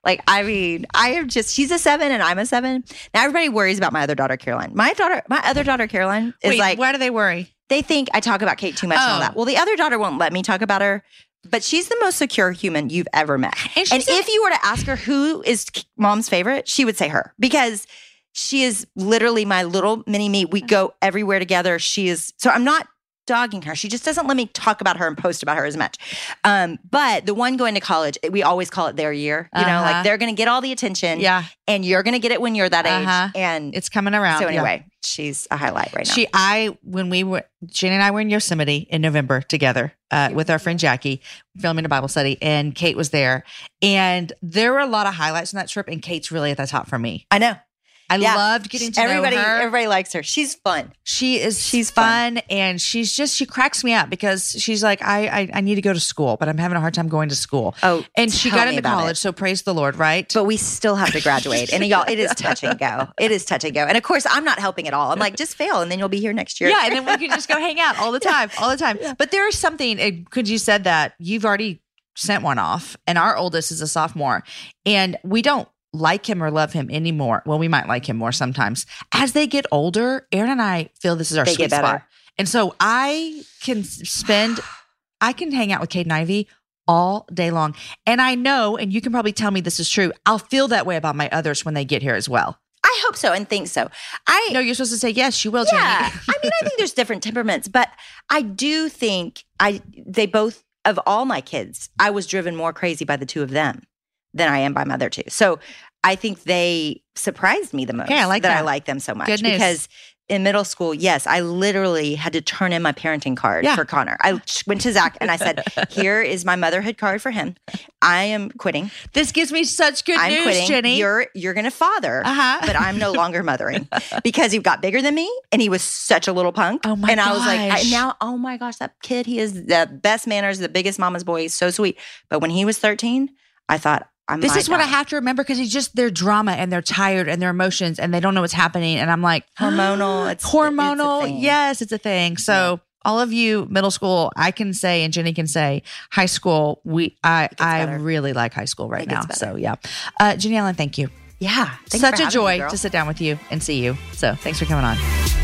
Speaker 3: Like, I mean, I am just, she's a seven and I'm a seven. Now everybody worries about my other daughter, Caroline. My daughter, my other daughter, Caroline, is
Speaker 2: Wait,
Speaker 3: like,
Speaker 2: why do they worry?
Speaker 3: They think I talk about Kate too much and all
Speaker 2: Oh.
Speaker 3: that. Well, the other daughter won't let me talk about her, but she's the most secure human you've ever met.
Speaker 2: And
Speaker 3: And,
Speaker 2: she's a-
Speaker 3: if you were to ask her who is mom's favorite, she would say her because she is literally my little mini me. We go everywhere together. She is, so I'm not dogging her. She just doesn't let me talk about her and post about her as much. Um, but the one going to college, we always call it their year. You know,
Speaker 2: Uh-huh.
Speaker 3: like they're going to get all the attention
Speaker 2: Yeah,
Speaker 3: and you're going to get it when you're that
Speaker 2: Uh-huh.
Speaker 3: age. And
Speaker 2: it's coming around.
Speaker 3: so
Speaker 2: Yeah.
Speaker 3: anyway, she's a highlight right now.
Speaker 2: She, I, when we were, Jenny and I were in Yosemite in November together uh, with our friend Jackie, filming a Bible study, and Kate was there. And there were a lot of highlights on that trip, and Kate's really at the top for me.
Speaker 3: I know.
Speaker 2: I
Speaker 3: Yeah.
Speaker 2: loved getting to
Speaker 3: everybody,
Speaker 2: know her.
Speaker 3: everybody likes her. She's fun.
Speaker 2: She is
Speaker 3: She's
Speaker 2: fun, and she's just, she cracks me up because she's like, I, I I need to go to school, but I'm having a hard time going to school.
Speaker 3: Oh,
Speaker 2: And she
Speaker 3: tell
Speaker 2: got
Speaker 3: me
Speaker 2: into
Speaker 3: about
Speaker 2: college,
Speaker 3: it.
Speaker 2: so praise the Lord, right?
Speaker 3: But we still have to graduate. And y'all, it is touch and go. It is touch and go. And of course, I'm not helping at all. I'm like, just fail and then you'll be here next year.
Speaker 2: Yeah, and then we can just go hang out all the time, all the time. But there is something, because you said that you've already sent one off, and our oldest is a sophomore, and we don't like him or love him anymore. Well, we might like him more sometimes. As they get older, Aaron and I feel this is our
Speaker 3: They
Speaker 2: sweet
Speaker 3: get better.
Speaker 2: spot. And so I can spend, I can hang out with Kate and Ivy all day long. And I know, and you can probably tell me this is true, I'll feel that way about my others when they get here as well.
Speaker 3: I hope so and think so. I
Speaker 2: No, you're supposed to say, yes, you will,
Speaker 3: Yeah.
Speaker 2: Jenny.
Speaker 3: I mean, I think there's different temperaments, but I do think I they both, of all my kids, I was driven more crazy by the two of them than I am by my other two. So I think they surprised me the most.
Speaker 2: Okay, I like
Speaker 3: that.
Speaker 2: that.
Speaker 3: I like them so much.
Speaker 2: Good news.
Speaker 3: Because in middle school, yes, I literally had to turn in my parenting card
Speaker 2: Yeah.
Speaker 3: for Connor. I went to Zach and I said, here is my motherhood card for him. I am quitting.
Speaker 2: This gives me such good
Speaker 3: I'm
Speaker 2: news,
Speaker 3: quitting.
Speaker 2: Jenny.
Speaker 3: You're you're gonna father,
Speaker 2: Uh-huh.
Speaker 3: but I'm no longer mothering because he got bigger than me and he was such a little punk.
Speaker 2: Oh my
Speaker 3: And I was like, I,
Speaker 2: gosh.
Speaker 3: now, oh my gosh, that kid, he is the best manners, the biggest mama's boy. He's so sweet. But when he was thirteen, I thought, I'm
Speaker 2: This
Speaker 3: like
Speaker 2: is what I
Speaker 3: that.
Speaker 2: have to remember because he's just their drama and they're tired and their emotions and they don't know what's happening. And I'm like,
Speaker 3: Hormonal. It's
Speaker 2: hormonal.
Speaker 3: It's a thing.
Speaker 2: Yes, it's a thing. So all of you middle school, I can say, and Jenny can say, high school, we I
Speaker 3: gets
Speaker 2: I
Speaker 3: better.
Speaker 2: really like high school right
Speaker 3: It
Speaker 2: now.
Speaker 3: gets better.
Speaker 2: So yeah. Uh, Jenny Allen, thank you.
Speaker 3: Yeah. Thanks
Speaker 2: Such
Speaker 3: for
Speaker 2: a
Speaker 3: having
Speaker 2: joy
Speaker 3: me, girl.
Speaker 2: to sit down with you and see you. So thanks for coming on.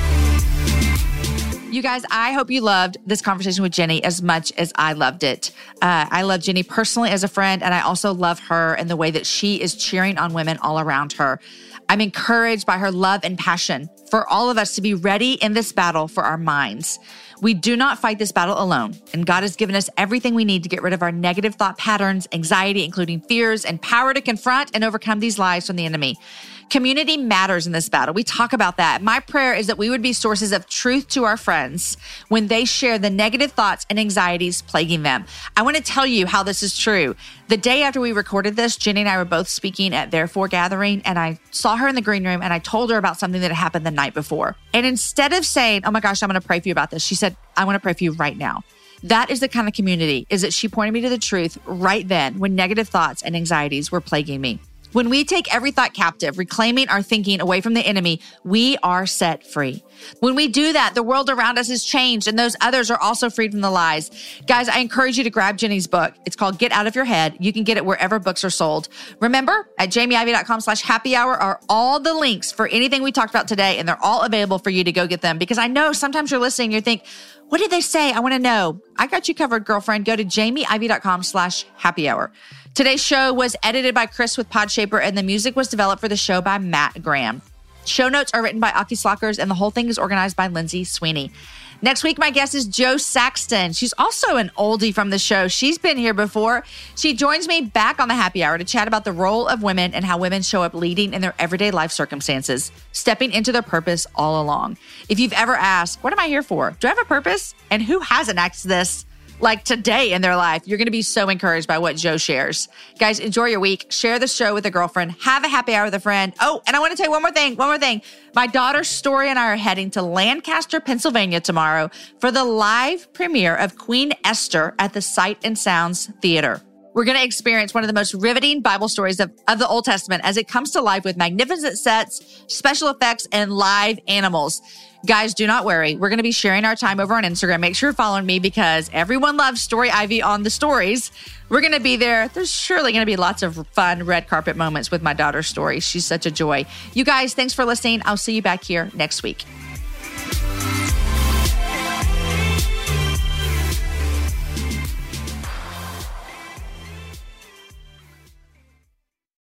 Speaker 2: You guys, I hope you loved this conversation with Jenny as much as I loved it. Uh, I love Jenny personally as a friend, and I also love her and the way that she is cheering on women all around her. I'm encouraged by her love and passion for all of us to be ready in this battle for our minds. We do not fight this battle alone, and God has given us everything we need to get rid of our negative thought patterns, anxiety, including fears, and power to confront and overcome these lies from the enemy. Community matters in this battle. We talk about that. My prayer is that we would be sources of truth to our friends when they share the negative thoughts and anxieties plaguing them. I want to tell you how this is true. The day after we recorded this, Jenny and I were both speaking at Therefore Gathering, and I saw her in the green room and I told her about something that had happened the night before. And instead of saying, oh my gosh, I'm going to pray for you about this, she said, I want to pray for you right now. That is the kind of community, is that she pointed me to the truth right then when negative thoughts and anxieties were plaguing me. When we take every thought captive, reclaiming our thinking away from the enemy, we are set free. When we do that, the world around us is changed and those others are also freed from the lies. Guys, I encourage you to grab Jenny's book. It's called Get Out of Your Head. You can get it wherever books are sold. Remember, at jamieivy.com slash happy hour are all the links for anything we talked about today, and they're all available for you to go get them because I know sometimes you're listening, you think, what did they say? I want to know. I got you covered, girlfriend. Go to jamieivy.com slash happy hour. Today's show was edited by Chris with Podshaper, and the music was developed for the show by Matt Graham. Show notes are written by Aki Slockers, and the whole thing is organized by Lindsay Sweeney. Next week, my guest is Jo Saxton. She's also an oldie from the show. She's been here before. She joins me back on the happy hour to chat about the role of women and how women show up leading in their everyday life circumstances, stepping into their purpose all along. If you've ever asked, what am I here for? Do I have a purpose? And who hasn't asked this? Like today in their life, you're going to be so encouraged by what Jo shares. Guys, enjoy your week. Share the show with a girlfriend. Have a happy hour with a friend. Oh, and I want to tell you one more thing, one more thing. My daughter Story and I are heading to Lancaster, Pennsylvania tomorrow for the live premiere of Queen Esther at the Sight and Sounds Theater. We're going to experience one of the most riveting Bible stories of, of the Old Testament as it comes to life with magnificent sets, special effects, and live animals. Guys, do not worry. We're going to be sharing our time over on Instagram. Make sure you're following me because everyone loves Story Ivy on the stories. We're going to be there. There's surely going to be lots of fun red carpet moments with my daughter's story. She's such a joy. You guys, thanks for listening. I'll see you back here next week.